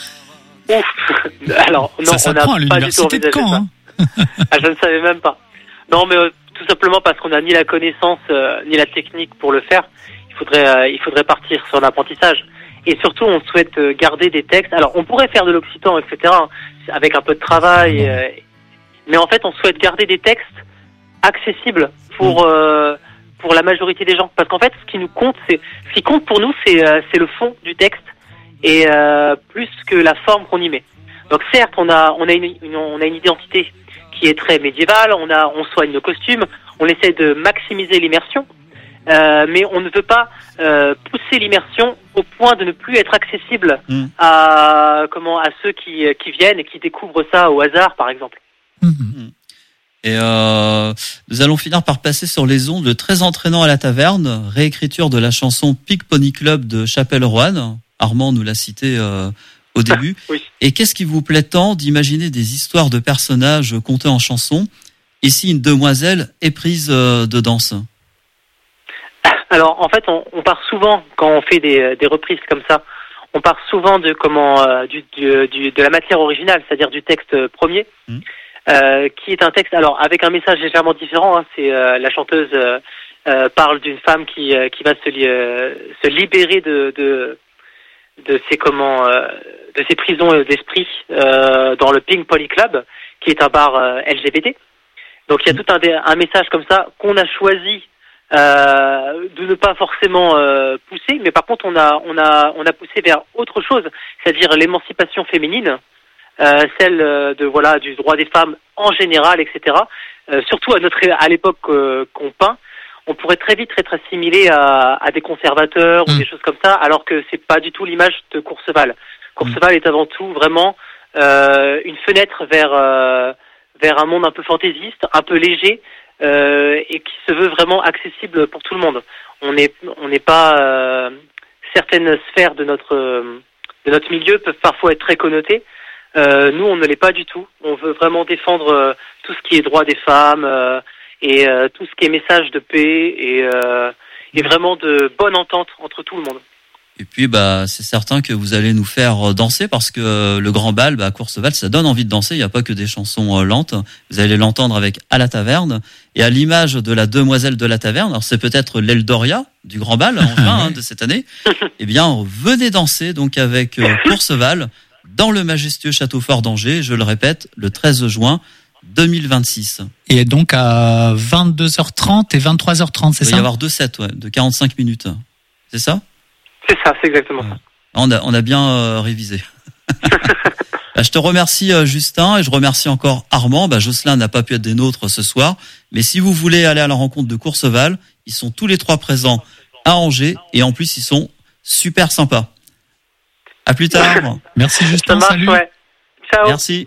E: Ouf. Alors, non,
A: ça
E: on n'a
A: à
E: pas du tout envisagé
A: Caen,
E: ça.
A: Hein.
E: Ah, je ne savais même pas. Non, mais euh, tout simplement parce qu'on n'a ni la connaissance euh, ni la technique pour le faire. Il faudrait, euh, il faudrait partir sur l'apprentissage. Et surtout, on souhaite euh, garder des textes. Alors, on pourrait faire de l'occitan, et cetera, avec un peu de travail. Euh, mais en fait, on souhaite garder des textes accessibles pour euh, pour la majorité des gens. Parce qu'en fait, ce qui nous compte, c'est ce qui compte pour nous, c'est euh, c'est le fond du texte et euh, plus que la forme qu'on y met. Donc, certes, on a on a une, une on a une identité qui est très médiévale. On a on soigne nos costumes. On essaie de maximiser l'immersion. Euh, mais on ne veut pas euh, pousser l'immersion au point de ne plus être accessible mmh. à comment à ceux qui qui viennent et qui découvrent ça au hasard, par exemple.
B: Mmh. Et euh, nous allons finir par passer sur les ondes très entraînant à la taverne, réécriture de la chanson Pic Pony Club de Chapelle-Roanne. Armand nous l'a cité euh, au début.
E: Oui.
B: Et qu'est-ce qui vous plaît tant d'imaginer des histoires de personnages contés en chanson? Ici, une demoiselle éprise euh, de danse.
E: Alors, en fait, on, on part souvent, quand on fait des, des reprises comme ça, on part souvent de comment euh, du, du, du, de la matière originale, c'est-à-dire du texte premier, mmh. euh, qui est un texte, alors avec un message légèrement différent. Hein, c'est euh, la chanteuse euh, euh, parle d'une femme qui euh, qui va se euh, se libérer de de de ses comment euh, de ses prisons d'esprit euh, dans le Pink Pony Club, qui est un bar euh, L G B T. Donc il y a tout un, un message comme ça qu'on a choisi. Euh, de ne pas forcément euh, pousser, mais par contre on a on a on a poussé vers autre chose, c'est-à-dire l'émancipation féminine, euh, celle de voilà du droit des femmes en général, et cetera. Euh, surtout à notre à l'époque euh, qu'on peint, on pourrait très vite être assimilé à, à des conservateurs mmh. ou des choses comme ça, alors que c'est pas du tout l'image de Courseval. Courseval mmh. est avant tout vraiment euh, une fenêtre vers euh, vers un monde un peu fantaisiste, un peu léger. Euh, et qui se veut vraiment accessible pour tout le monde. On n'est on n'est pas euh, certaines sphères de notre de notre milieu peuvent parfois être très connotées. Euh, nous, on ne l'est pas du tout. On veut vraiment défendre euh, tout ce qui est droit des femmes euh, et euh, tout ce qui est message de paix et euh, et vraiment de bonne entente entre tout le monde.
B: Et puis, bah, c'est certain que vous allez nous faire danser parce que le grand bal, bah, à Courseval, ça donne envie de danser. Il n'y a pas que des chansons lentes. Vous allez l'entendre avec À la taverne. Et à l'image de la demoiselle de la taverne, alors c'est peut-être l'Eldoria du grand bal, en juin, hein, de cette année. Eh bien, venez danser, donc, avec euh, Courseval dans le majestueux château fort d'Angers. Je le répète, le treize juin deux mille vingt-six.
A: Et donc, à vingt-deux heures trente et vingt-trois heures trente, c'est ça?
B: Il va y avoir deux sets, ouais, de quarante-cinq minutes. C'est ça?
E: C'est ça, c'est exactement ça.
B: On a, on a bien euh, révisé. Bah, je te remercie euh, Justin et je remercie encore Armand. Bah, Jocelyn n'a pas pu être des nôtres ce soir, mais si vous voulez aller à la rencontre de Courseval, ils sont tous les trois présents à Angers et en plus ils sont super sympas. À plus tard.
A: Merci Justin,
E: marche,
A: salut.
E: Ouais. Ciao.
B: Merci.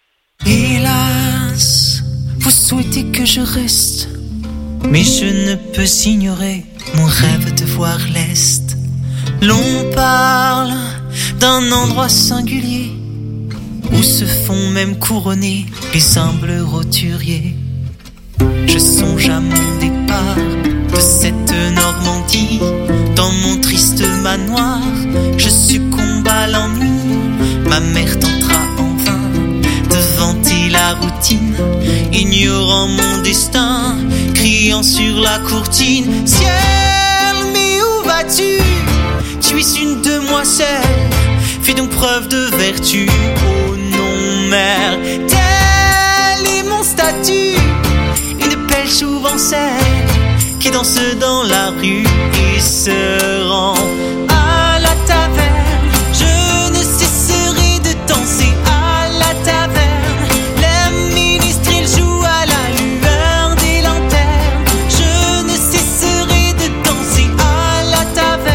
C: Hélas, vous souhaitez que je reste, mais je ne peux ignorer mon rêve de voir l'Est. L'on parle d'un endroit singulier où se font même couronner les humbles roturiers. Je songe à mon départ de cette Normandie. Dans mon triste manoir, je succombe à l'ennui. Ma mère tentera en vain de vanter la routine, ignorant mon destin, criant sur la courtine. Ciel, mais où vas-tu? Tu es une demoiselle, fais donc preuve de vertu. Oh non, mère, tel est mon statut. Une belle jouvencelle qui danse dans la rue et se rend à la taverne. Je ne cesserai de danser à la taverne. Les ministres, ils jouent à la lueur des lanternes. Je ne cesserai de danser à la taverne.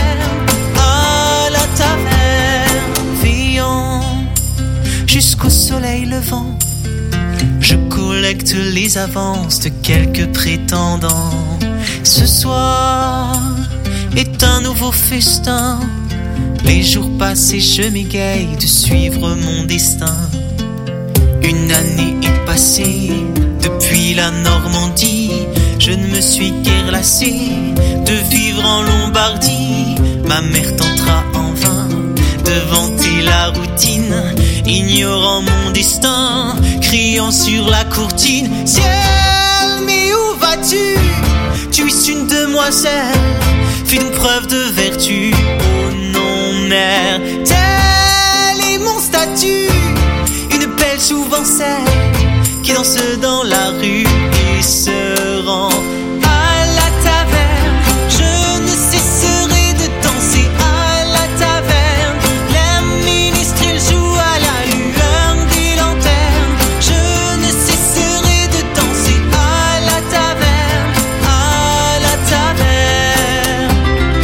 C: Jusqu'au soleil levant, je collecte les avances de quelques prétendants. Ce soir est un nouveau festin. Les jours passent et je m'égaye de suivre mon destin. Une année est passée depuis la Normandie. Je ne me suis guère lassé de vivre en Lombardie. Ma mère tentera en vain de vanter la routine, ignorant mon destin, criant sur la courtine. Ciel, mais où vas-tu? Tu es une demoiselle, fais donc preuve de vertu. Oh non, mère, tel est mon statut. Une belle souvent celle qui danse dans la rue et se rend à la taverne. Je ne cesserai de danser à la taverne. Les ministres jouent à la lueur des lanternes. Je ne cesserai de danser à la taverne, à la taverne.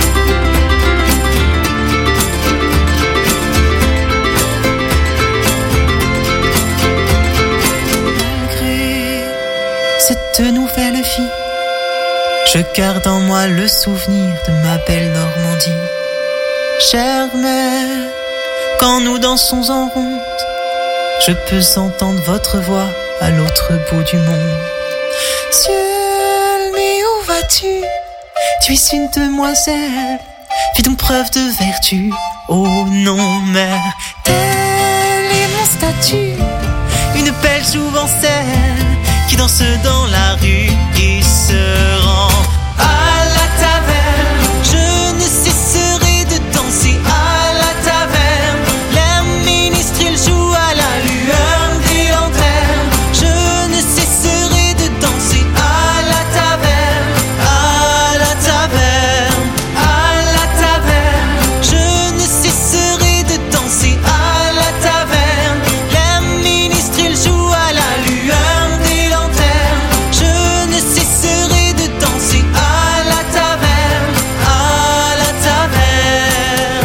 C: Malgré cette nouvelle vie, je garde en moi le souvenir de ma belle Normandie. Chère mère, quand nous dansons en ronde, je peux entendre votre voix à l'autre bout du monde. Ciel, mais où vas-tu? Tu es une demoiselle, fais donc preuve de vertu. Oh non, mère, tel est mon statut. Une belle jouvencelle qui danse dans la rue et se rend à la taverne. Je ne cesserai de danser à la taverne. Les ministres jouent à la lueur des lanternes. Je ne cesserai de danser à la taverne, à la taverne, à la taverne. Je ne cesserai de danser à la taverne. Les ministres jouent à la lueur des lanternes. Je ne cesserai de danser à la taverne, à la taverne.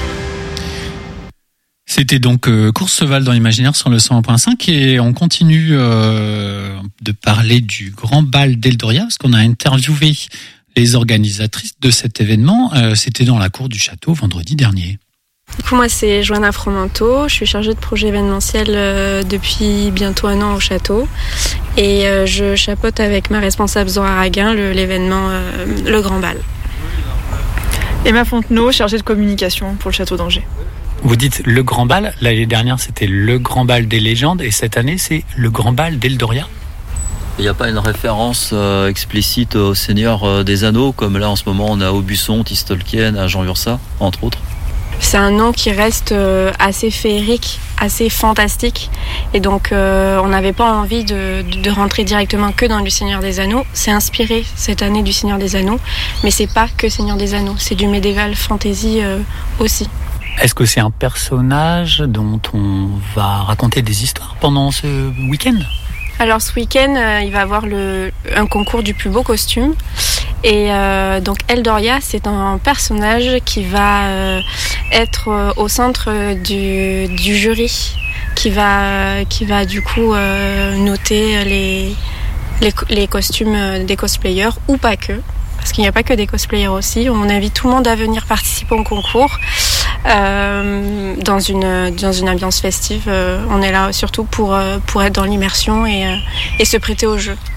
A: C'était donc euh, Courchevel dans l'imaginaire sur le cent un point cinq et on continue euh, de parler du grand bal d'Eldoria parce qu'on a interviewé les organisatrices de cet événement. Euh, c'était dans la cour du château vendredi dernier.
F: Du coup, moi, c'est Joanna Fromanteau. Je suis chargée de projet événementiel euh, depuis bientôt un an au château. Et euh, je chapeaute avec ma responsable Zora Raguin le, l'événement euh, Le Grand Bal.
G: Emma Fontenot, chargée de communication pour le château d'Angers.
A: Vous dites le grand bal, l'année dernière c'était le grand bal des légendes et cette année c'est le grand bal d'Eldoria.
B: Il n'y a pas une référence euh, explicite au Seigneur euh, des Anneaux, comme là en ce moment on a Aubusson, Tolkien, à Jean Ursa, entre autres.
F: C'est un nom qui reste euh, assez féerique, assez fantastique. Et donc euh, on n'avait pas envie de, de rentrer directement que dans le Seigneur des Anneaux. C'est inspiré cette année du Seigneur des Anneaux, mais c'est pas que Seigneur des Anneaux, c'est du médiéval fantasy euh, aussi.
A: Est-ce que c'est un personnage dont on va raconter des histoires pendant ce week-end ?
F: Alors ce week-end, euh, il va y avoir le, un concours du plus beau costume. Et euh, donc Eldoria, c'est un personnage qui va euh, être euh, au centre du, du jury, qui va, qui va du coup euh, noter les, les, les costumes des cosplayers, ou pas que. Parce qu'il n'y a pas que des cosplayers aussi. On invite tout le monde à venir participer au concours euh, dans une dans une ambiance festive. Euh, on est là surtout pour euh, pour être dans l'immersion et euh, et se prêter au jeu.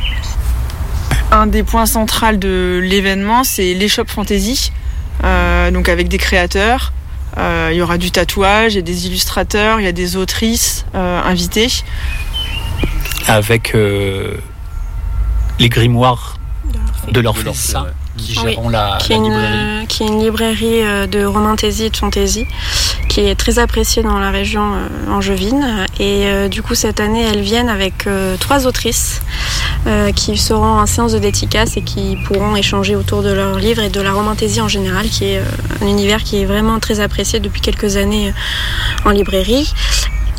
G: Un des points centraux de l'événement, c'est l'échoppe fantasy, euh, donc avec des créateurs. Euh, il y aura du tatouage, il y a des illustrateurs, il y a des autrices euh, invitées.
A: Avec euh, les grimoires de l'Orphée, ça, qui gèrent
F: oui,
A: la,
F: qui
A: la
F: une,
A: librairie.
F: Qui est une librairie de romantaisie et de fantaisie, qui est très appréciée dans la région euh, angevine. Et euh, du coup, cette année, elles viennent avec euh, trois autrices euh, qui seront en séance de dédicace et qui pourront échanger autour de leurs livres et de la romantaisie en général, qui est euh, un univers qui est vraiment très apprécié depuis quelques années euh, en librairie.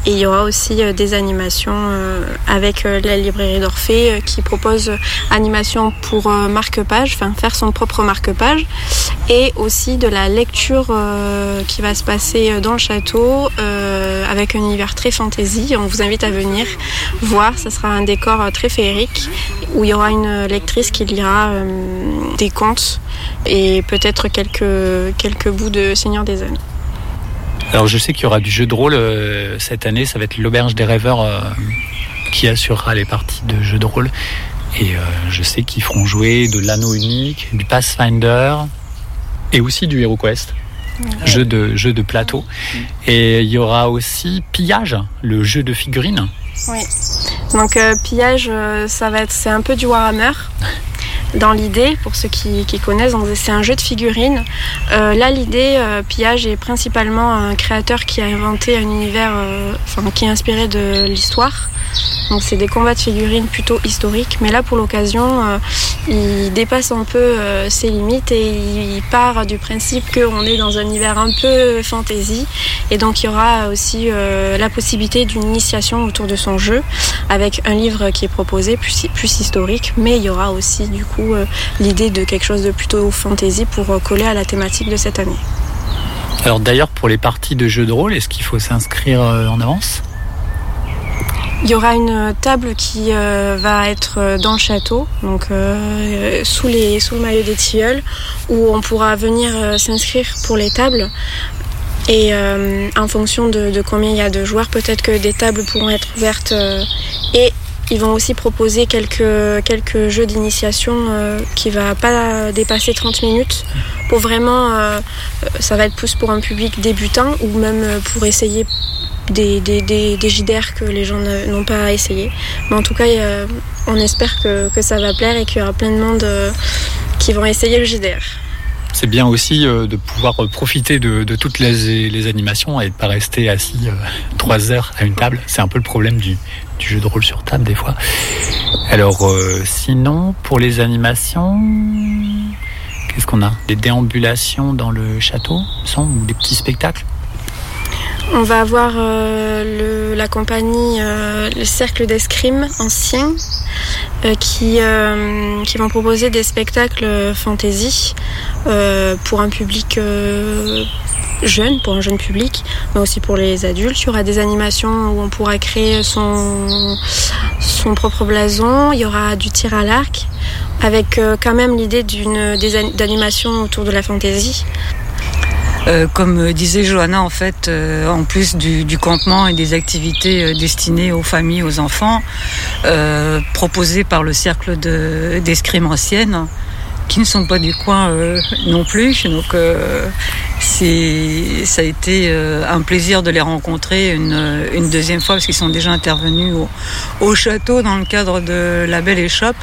F: Et il y aura aussi euh, des animations euh, avec euh, la librairie d'Orphée euh, qui propose euh, animation pour euh, marque-page, enfin faire son propre marque-page, et aussi de la lecture euh, qui va se passer dans le château euh, avec un univers très fantasy. On vous invite à venir voir, ça sera un décor euh, très féerique où il y aura une lectrice qui lira euh, des contes et peut-être quelques, quelques bouts de Seigneur des Anneaux.
A: Alors je sais qu'il y aura du jeu de rôle euh, cette année, ça va être l'Auberge des Rêveurs euh, qui assurera les parties de jeu de rôle. Et euh, je sais qu'ils feront jouer de l'anneau unique, du Pathfinder et aussi du HeroQuest, ouais. jeu, de, jeu de plateau. Et il y aura aussi Pillage, le jeu de figurines.
F: Oui, donc euh, Pillage, euh, ça va être, c'est un peu du Warhammer. Dans l'idée, pour ceux qui, qui connaissent, c'est un jeu de figurines. Euh, là, l'idée, euh, Pillage est principalement un créateur qui a inventé un univers, euh, enfin, qui est inspiré de l'histoire. Donc, c'est des combats de figurines plutôt historiques. Mais là, pour l'occasion, euh, il dépasse un peu euh, ses limites et il part du principe qu'on est dans un univers un peu fantasy. Et donc, il y aura aussi euh, la possibilité d'une initiation autour de son jeu avec un livre qui est proposé plus, plus historique. Mais il y aura aussi, du coup, Euh, l'idée de quelque chose de plutôt fantasy pour euh, coller à la thématique de cette année.
A: Alors d'ailleurs, pour les parties de jeux de rôle, est-ce qu'il faut s'inscrire euh, en avance ?
F: Il y aura une table qui euh, va être dans le château, donc euh, sous, les, sous le maillot des tilleuls, où on pourra venir euh, s'inscrire pour les tables. Et euh, en fonction de, de combien il y a de joueurs, peut-être que des tables pourront être ouvertes euh, et ils vont aussi proposer quelques, quelques jeux d'initiation euh, qui ne va pas dépasser trente minutes pour vraiment, euh, ça va être plus pour un public débutant ou même pour essayer des, des, des, des J D R que les gens n'ont pas essayé. Mais en tout cas, euh, on espère que, que ça va plaire et qu'il y aura plein de monde euh, qui vont essayer le J D R.
A: C'est bien aussi euh, de pouvoir profiter de, de toutes les, les animations et de ne pas rester assis euh, trois heures à une table. C'est un peu le problème du, du jeu de rôle sur table des fois. Alors euh, sinon, pour les animations, qu'est-ce qu'on a ? Des déambulations dans le château, sont, ou des petits spectacles ?
F: On va avoir euh, le, la compagnie, euh, le Cercle d'Escrime ancien, euh, qui, euh, qui vont proposer des spectacles fantasy euh, pour un public euh, jeune, pour un jeune public, mais aussi pour les adultes. Il y aura des animations où on pourra créer son, son propre blason. Il y aura du tir à l'arc, avec euh, quand même l'idée d'une, des, d'animation autour de la fantasy.
H: Euh, comme disait Johanna, en fait, euh, en plus du, du campement et des activités euh, destinées aux familles, aux enfants, euh, proposées par le Cercle de, d'Escrime ancienne, qui ne sont pas du coin euh, non plus. Donc, euh, c'est, ça a été euh, un plaisir de les rencontrer une, une deuxième fois, parce qu'ils sont déjà intervenus au, au château dans le cadre de la Belle Échoppe.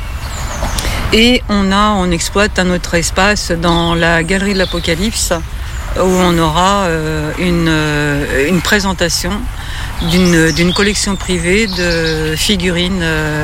H: Et on a, on exploite un autre espace dans la Galerie de l'Apocalypse, où on aura euh, une, euh, une présentation d'une, d'une collection privée de figurines euh,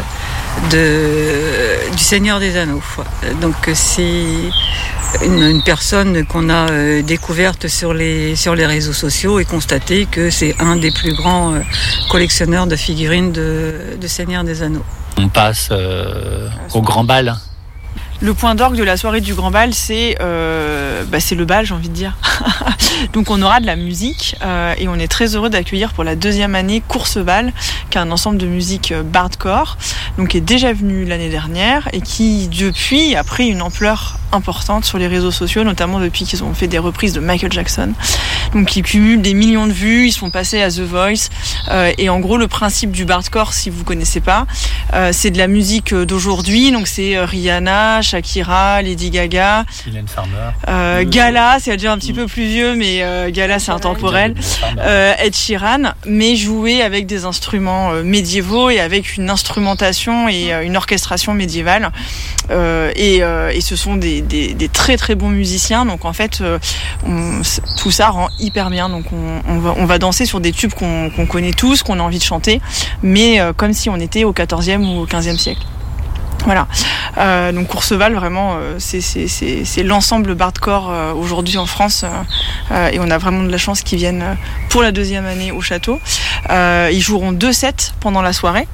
H: de, du Seigneur des Anneaux. Donc c'est une, une personne qu'on a euh, découverte sur les, sur les réseaux sociaux et constaté que c'est un des plus grands euh, collectionneurs de figurines de, de Seigneur des Anneaux.
A: On passe euh, au grand bal.
G: Le point d'orgue de la soirée du Grand Bal, c'est, euh, bah c'est le bal, j'ai envie de dire. Donc on aura de la musique euh, et on est très heureux d'accueillir pour la deuxième année Course Bal, qui est un ensemble de musique bardcore, donc qui est déjà venu l'année dernière et qui depuis a pris une ampleur importante sur les réseaux sociaux, notamment depuis qu'ils ont fait des reprises de Michael Jackson. Donc ils cumulent des millions de vues, ils sont passés à The Voice euh, et en gros le principe du bardcore, si vous connaissez pas, euh, c'est de la musique d'aujourd'hui, donc c'est Rihanna, Shakira, Lady Gaga,
A: Mylène Farmer,
G: euh,
A: euh,
G: Gala, c'est déjà un petit mmh. peu plus vieux, mais euh, Gala c'est intemporel, euh, Ed Sheeran, mais joué avec des instruments euh, médiévaux et avec une instrumentation et euh, une orchestration médiévale. Euh, et, euh, et ce sont des, des, des très très bons musiciens, donc en fait euh, on, tout ça rend hyper bien. Donc on, on, va, on va danser sur des tubes qu'on, qu'on connaît tous, qu'on a envie de chanter, mais euh, comme si on était au quatorzième ou au quinzième siècle. Voilà, euh, donc Courseval vraiment euh, c'est, c'est, c'est, c'est l'ensemble bardcore euh, aujourd'hui en France euh, euh, et on a vraiment de la chance qu'ils viennent pour la deuxième année au château. Euh, ils joueront deux sets pendant la soirée.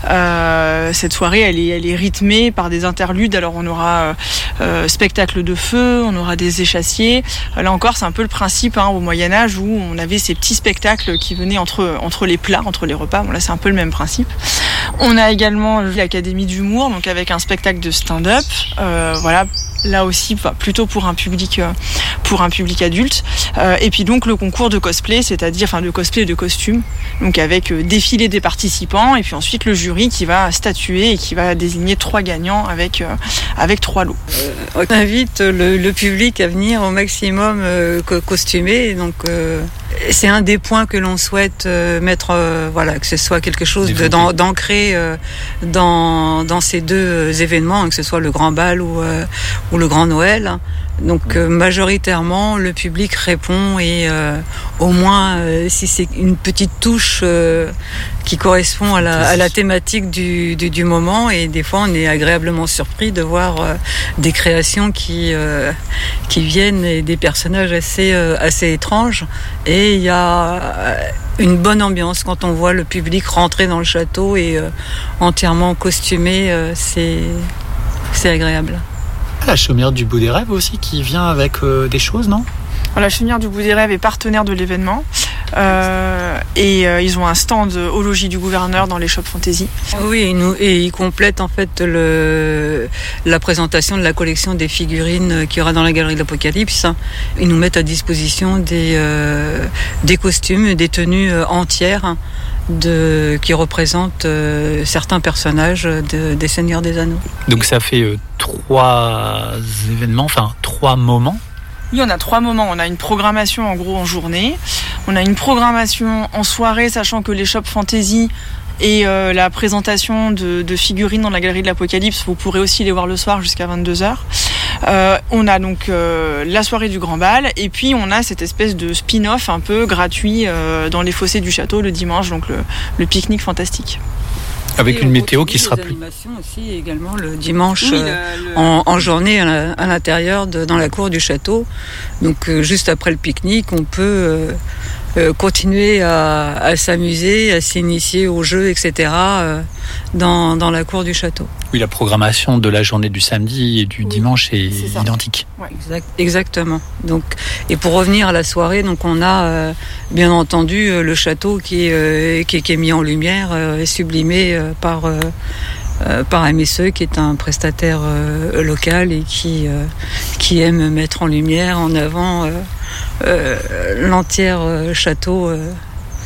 G: Euh, cette soirée, elle est, elle est rythmée par des interludes. Alors on aura euh, spectacle de feu, on aura des échassiers. Là encore, c'est un peu le principe hein, au Moyen-Âge où on avait ces petits spectacles qui venaient entre, entre les plats, entre les repas. Bon, là, c'est un peu le même principe. On a également l'Académie d'humour, donc avec un spectacle de stand-up. Euh, voilà, là aussi, plutôt pour un public, pour un public adulte. Euh, et puis donc le concours de cosplay, c'est-à-dire, enfin de cosplay et de costume, donc avec euh, défilé des participants et puis ensuite le jury qui va statuer et qui va désigner trois gagnants avec euh, avec trois lots.
H: Euh, on invite le, le public à venir au maximum euh, costumé, donc. Euh... C'est un des points que l'on souhaite euh, mettre, euh, voilà, que ce soit quelque chose de, d'an, d'ancré euh, dans, dans ces deux euh, événements, que ce soit le Grand Bal ou, euh, ou le Grand Noël. Donc euh, majoritairement, le public répond et euh, au moins, euh, si c'est une petite touche euh, qui correspond à la, à la thématique du, du, du moment, et des fois on est agréablement surpris de voir euh, des créations qui, euh, qui viennent et des personnages assez, euh, assez étranges. Et il y a une bonne ambiance quand on voit le public rentrer dans le château et euh, entièrement costumé, euh, c'est, c'est agréable.
A: La Chaumière du Bout des Rêves aussi qui vient avec euh, des choses, non ?
G: La Chaumière du Bout des Rêves est partenaire de l'événement euh, et euh, ils ont un stand au logis du gouverneur dans les shops Fantasy.
H: Oui, et, nous, et ils complètent en fait le, la présentation de la collection des figurines qu'il y aura dans la galerie de l'Apocalypse. Ils nous mettent à disposition des, euh, des costumes, des tenues entières de, qui représentent euh, certains personnages de, des Seigneurs des Anneaux.
A: Donc ça fait euh, trois événements, enfin trois moments.
G: Oui, on a trois moments. On a une programmation en gros en journée. On a une programmation en soirée, sachant que les shops Fantasy et euh, la présentation de, de figurines dans la galerie de l'Apocalypse, vous pourrez aussi les voir le soir jusqu'à vingt-deux heures. Euh, on a donc euh, la soirée du Grand Bal et puis on a cette espèce de spin-off un peu gratuit euh, dans les fossés du château le dimanche, donc le, le pique-nique fantastique.
A: Avec et une météo qui sera plus.
H: Animations aussi également le dimanche oui, le, le... En, en journée à, à l'intérieur de, dans la cour du château. Donc euh, juste après le pique-nique, on peut euh, euh, continuer à, à s'amuser, à s'initier au jeu, et cetera. Euh, dans, dans la cour du château.
A: Oui, la programmation de la journée du samedi et du oui, dimanche est, est identique.
H: Ouais. Exact, exactement. Donc, et pour revenir à la soirée, donc on a euh, bien entendu euh, le château qui est, euh, qui, est, qui est mis en lumière euh, et sublimé euh, par, euh, euh, par M S E, qui est un prestataire euh, local et qui, euh, qui aime mettre en lumière, en avant euh, euh, l'entière euh, château. Euh.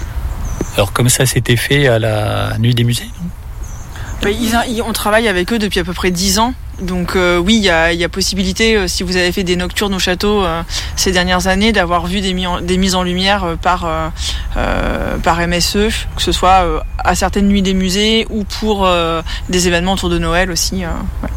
A: Alors comme ça s'était fait à la Nuit des musées, non ?
G: Ils, ils, on travaille avec eux depuis à peu près dix ans. Donc euh, oui, il y a, y a possibilité, euh, si vous avez fait des nocturnes au château euh, ces dernières années, d'avoir vu des, mi- des mises en lumière euh, par, euh, euh, par M S E, que ce soit euh, à certaines nuits des musées ou pour euh, des événements autour de Noël aussi. Euh, ouais.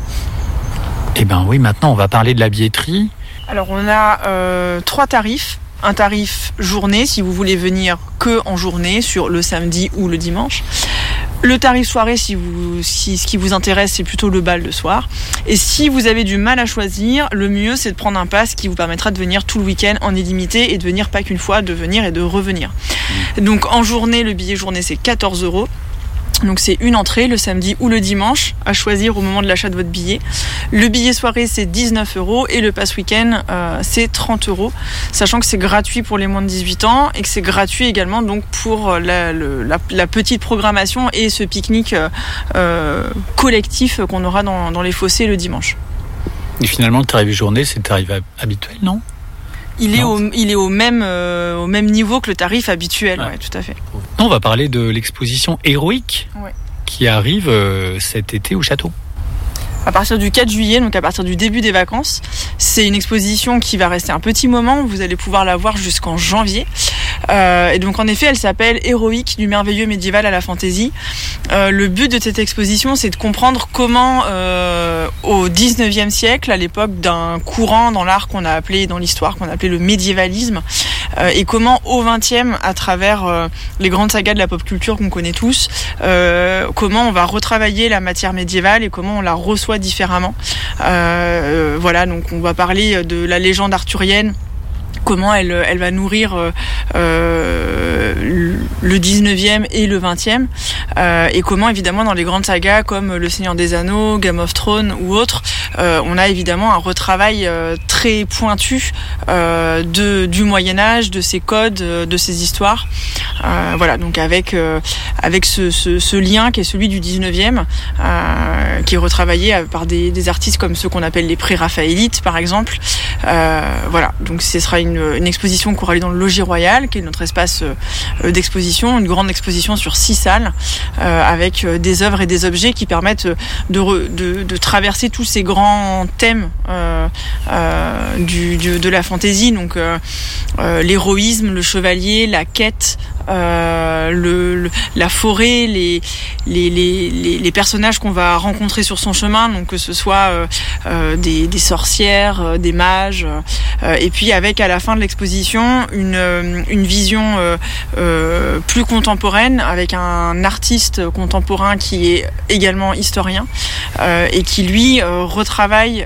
A: Eh bien oui, maintenant on va parler de la billetterie.
G: Alors on a euh, trois tarifs. Un tarif journée, si vous voulez venir que en journée, sur le samedi ou le dimanche. Le tarif soirée, si, vous, si ce qui vous intéresse, c'est plutôt le bal de soir. Et si vous avez du mal à choisir, le mieux, c'est de prendre un pass qui vous permettra de venir tout le week-end en illimité et de venir pas qu'une fois, de venir et de revenir. Donc en journée, le billet journée, c'est quatorze euros. Donc c'est une entrée le samedi ou le dimanche à choisir au moment de l'achat de votre billet. Le billet soirée c'est dix-neuf euros et le pass week-end euh, c'est trente euros, sachant que c'est gratuit pour les moins de dix-huit ans et que c'est gratuit également donc pour la, le, la, la petite programmation et ce pique-nique euh, collectif qu'on aura dans, dans les fossés le dimanche.
A: Et finalement le tarif journée c'est le tarif habituel, non ?
G: Il est, au, il est au, même, euh, au même niveau que le tarif habituel, ouais. Ouais, tout à fait.
A: On va parler de l'exposition Héroïque
G: ouais.
A: qui arrive euh, cet été au château.
G: À partir du quatre juillet, donc à partir du début des vacances, c'est une exposition qui va rester un petit moment. Vous allez pouvoir la voir jusqu'en janvier. Euh, et donc en effet, elle s'appelle Héroïque du merveilleux médiéval à la fantaisie. Euh, le but de cette exposition, c'est de comprendre comment, euh, au dix-neuvième siècle, à l'époque d'un courant dans l'art qu'on a appelé, dans l'histoire, qu'on a appelé le médiévalisme, euh, et comment au vingtième, à travers euh, les grandes sagas de la pop culture qu'on connaît tous, euh, comment on va retravailler la matière médiévale et comment on la reçoit différemment. Euh, voilà, donc on va parler de la légende arthurienne comment elle, elle va nourrir euh, le dix-neuvième et le vingtième, euh, et comment évidemment dans les grandes sagas comme Le Seigneur des Anneaux, Game of Thrones ou autres, euh, on a évidemment un retravail euh, très pointu euh, de, du Moyen-Âge, de ses codes, de ses histoires. Euh, voilà, donc avec, euh, avec ce, ce, ce lien qui est celui du dix-neuvième, euh, qui est retravaillé par des, des artistes comme ceux qu'on appelle les pré-raphaélites par exemple. Euh, voilà, donc ce sera une, une exposition qui aura lieu dans le Logis Royal, qui est notre espace euh, d'exposition, une grande exposition sur six salles, euh, avec des œuvres et des objets qui permettent de, re, de, de traverser tous ces grands thèmes euh, euh, du, du, de la fantaisie, donc euh, euh, l'héroïsme, le chevalier, la quête, euh, le, le, la forêt, les, les, les, les, les personnages qu'on va rencontrer sur son chemin, donc que ce soit euh, euh, des, des sorcières, euh, des mages, euh, et puis avec à la fin de l'exposition une, une vision euh, euh, plus contemporaine avec un artiste contemporain qui est également historien euh, et qui lui euh, retravaille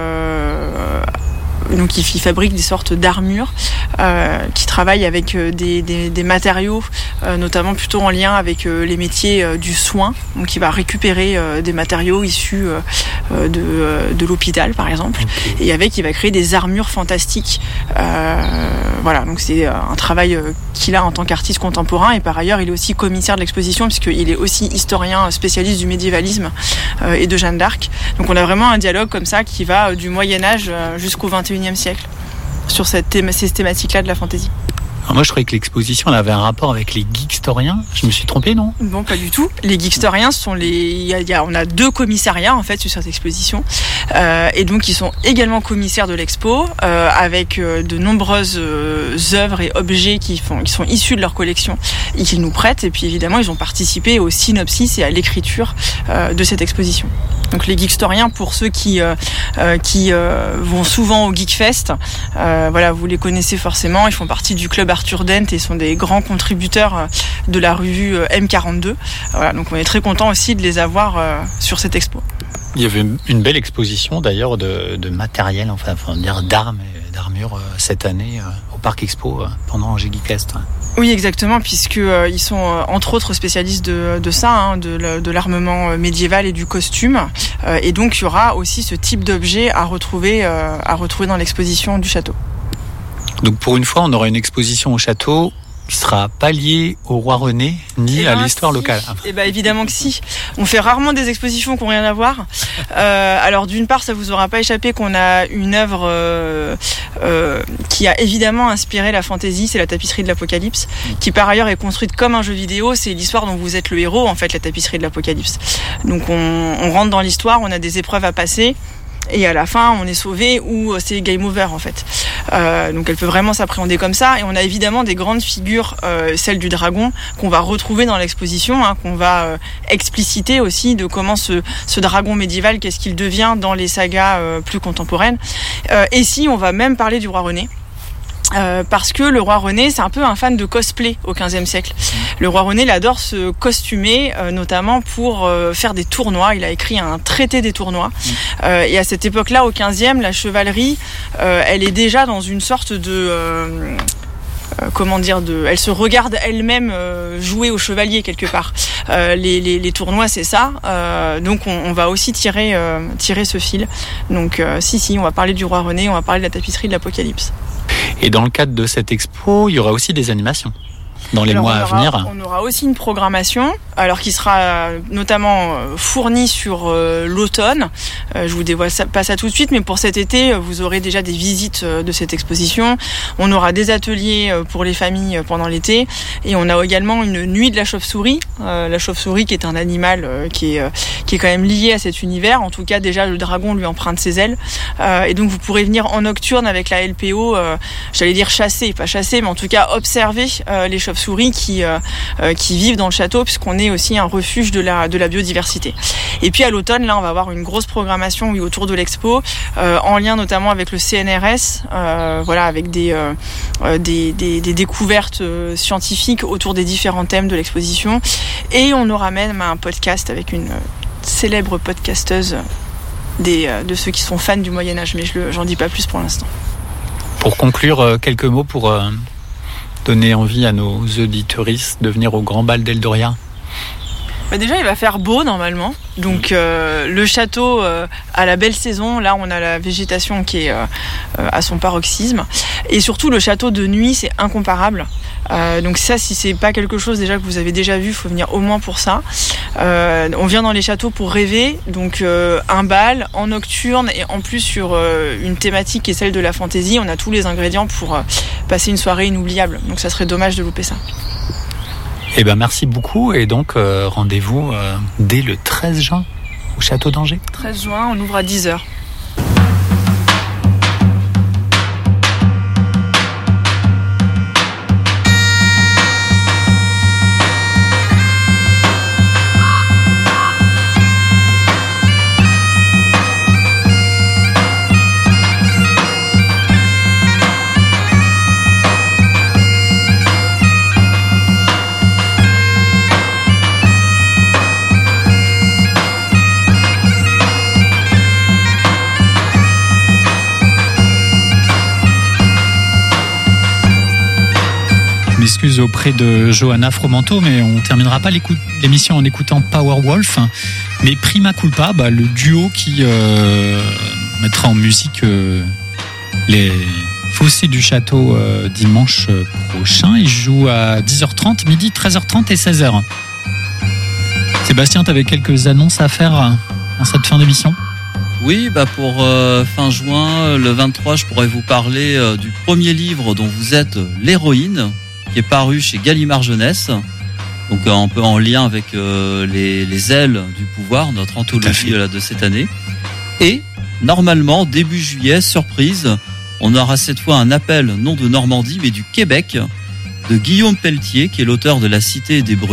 G: euh, donc il fabrique des sortes d'armures, euh, qui travaillent avec euh, des, des, des matériaux, euh, notamment plutôt en lien avec euh, les métiers euh, du soin. Donc il va récupérer euh, des matériaux issus euh, de, euh, de l'hôpital par exemple, okay. Et avec il va créer des armures fantastiques. Euh, voilà, donc c'est un travail euh, qu'il a en tant qu'artiste contemporain, et par ailleurs il est aussi commissaire de l'exposition puisqu'il est aussi historien spécialiste du médiévalisme euh, et de Jeanne d'Arc. Donc on a vraiment un dialogue comme ça qui va euh, du Moyen-Âge euh, jusqu'au vingt et unième siècle sur cette thém- ces thématiques-là de la fantaisie.
A: Alors moi, je croyais que l'exposition elle avait un rapport avec les geekstoriens. Je me suis trompé, non ?
G: Bon, pas du tout. Les geekstoriens sont les. Il y a, il y a, on a deux commissariats en fait sur cette exposition, euh, et donc ils sont également commissaires de l'expo, euh, avec euh, de nombreuses euh, œuvres et objets qui font, qui sont issus de leur collection et qu'ils nous prêtent. Et puis évidemment, ils ont participé au synopsis et à l'écriture euh, de cette exposition. Donc les geekstoriens, pour ceux qui euh, euh, qui euh, vont souvent au Geekfest, euh, voilà, vous les connaissez forcément. Ils font partie du club Arthur Dent et sont des grands contributeurs de la revue M quarante-deux. Voilà, donc on est très content aussi de les avoir euh, sur cette expo.
A: Il y avait une belle exposition d'ailleurs de, de matériel, enfin, enfin dire d'armes et d'armures euh, cette année euh, au Parc Expo euh, pendant Geekfest.
G: Oui, exactement, puisque euh, ils sont euh, entre autres spécialistes de, de ça, hein, de, de l'armement médiéval et du costume, euh, et donc il y aura aussi ce type d'objet à retrouver, euh, à retrouver dans l'exposition du château.
A: Donc pour une fois, on aura une exposition au château qui sera pas liée au roi René ni
G: eh
A: à
G: ben
A: l'histoire
G: si.
A: locale.
G: Eh ben évidemment que si. On fait rarement des expositions qui n'ont rien à voir. Euh, alors d'une part, ça vous aura pas échappé qu'on a une œuvre euh, euh, qui a évidemment inspiré la fantaisie, c'est la tapisserie de l'Apocalypse, qui par ailleurs est construite comme un jeu vidéo. C'est l'histoire dont vous êtes le héros, en fait, la tapisserie de l'Apocalypse. Donc on, on rentre dans l'histoire, on a des épreuves à passer. Et à la fin, on est sauvé ou c'est game over en fait. Euh, donc elle peut vraiment s'appréhender comme ça. Et on a évidemment des grandes figures, euh, celle du dragon, qu'on va retrouver dans l'exposition, hein, qu'on va euh, expliciter aussi de comment ce, ce dragon médiéval, qu'est-ce qu'il devient dans les sagas euh, plus contemporaines. Euh, et si on va même parler du roi René. Euh, parce que le roi René, c'est un peu un fan de cosplay au quinzième siècle. Le roi René, il adore se costumer, euh, notamment pour euh, faire des tournois. Il a écrit un traité des tournois. Euh, et à cette époque-là, au quinzième, la chevalerie, euh, elle est déjà dans une sorte de... Euh, Euh, comment dire, de, elle se regarde elle-même euh, jouer au chevalier quelque part. Euh, les, les, les tournois, c'est ça. Euh, donc on, on va aussi tirer, euh, tirer ce fil. Donc euh, si, si, on va parler du roi René, on va parler de la tapisserie de l'Apocalypse.
A: Et dans le cadre de cette expo, il y aura aussi des animations dans les
G: alors
A: mois
G: aura,
A: à venir.
G: On aura aussi une programmation, alors qui sera notamment fournie sur euh, l'automne. Euh, je vous dévoile ça, pas ça tout de suite, mais pour cet été, vous aurez déjà des visites de cette exposition. On aura des ateliers pour les familles pendant l'été, et on a également une nuit de la chauve-souris. Euh, la chauve-souris qui est un animal euh, qui est euh, qui est quand même lié à cet univers. En tout cas, déjà le dragon lui emprunte ses ailes, euh, et donc vous pourrez venir en nocturne avec la L P O. Euh, j'allais dire chasser, pas chasser, mais en tout cas observer euh, les chauves-souris qui euh, qui vivent dans le château, puisqu'on est aussi un refuge de la de la biodiversité. Et puis à l'automne, là, on va avoir une grosse programmation oui, autour de l'expo, euh, en lien notamment avec le C N R S, euh, voilà, avec des, euh, des des des découvertes euh, scientifiques autour des différents thèmes de l'exposition. Et on aura même un podcast avec une célèbre podcasteuse des euh, de ceux qui sont fans du Moyen Âge, mais je le, j'en dis pas plus pour l'instant.
A: Pour conclure, quelques mots pour euh, donner envie à nos auditeuristes de venir au Grand Bal d'Eldoria.
G: Bah déjà, il va faire beau normalement. Donc euh, le château euh, a la belle saison. Là, on a la végétation qui est euh, à son paroxysme. Et surtout, le château de nuit, c'est incomparable. Euh, donc ça, si c'est pas quelque chose déjà que vous avez déjà vu, il faut venir au moins pour ça. Euh, on vient dans les châteaux pour rêver. Donc euh, un bal en nocturne et en plus sur euh, une thématique qui est celle de la fantaisie. On a tous les ingrédients pour euh, passer une soirée inoubliable. Donc ça serait dommage de louper ça.
A: Eh ben merci beaucoup et donc euh, rendez-vous euh, dès le treize juin au Château d'Angers.
G: treize juin, on ouvre à dix heures.
A: Excuse auprès de Johanna Fromanteau, mais on terminera pas l'émission en écoutant Powerwolf, mais Prima Culpa, bah, le duo qui euh, mettra en musique euh, les Fossés du Château euh, dimanche prochain. Ils jouent à dix heures trente, midi, treize heures trente et seize heures. Sébastien, tu avais quelques annonces à faire en cette fin d'émission ?
B: Oui, bah pour euh, fin juin, le vingt-trois, je pourrais vous parler euh, du premier livre dont vous êtes l'héroïne, qui est paru chez Gallimard Jeunesse, donc euh, un peu en lien avec euh, les, les ailes du pouvoir, notre anthologie là, de cette année. Et normalement, début juillet, surprise, on aura cette fois un appel non de Normandie mais du Québec, de Guillaume Pelletier, qui est l'auteur de La Cité des Brumes.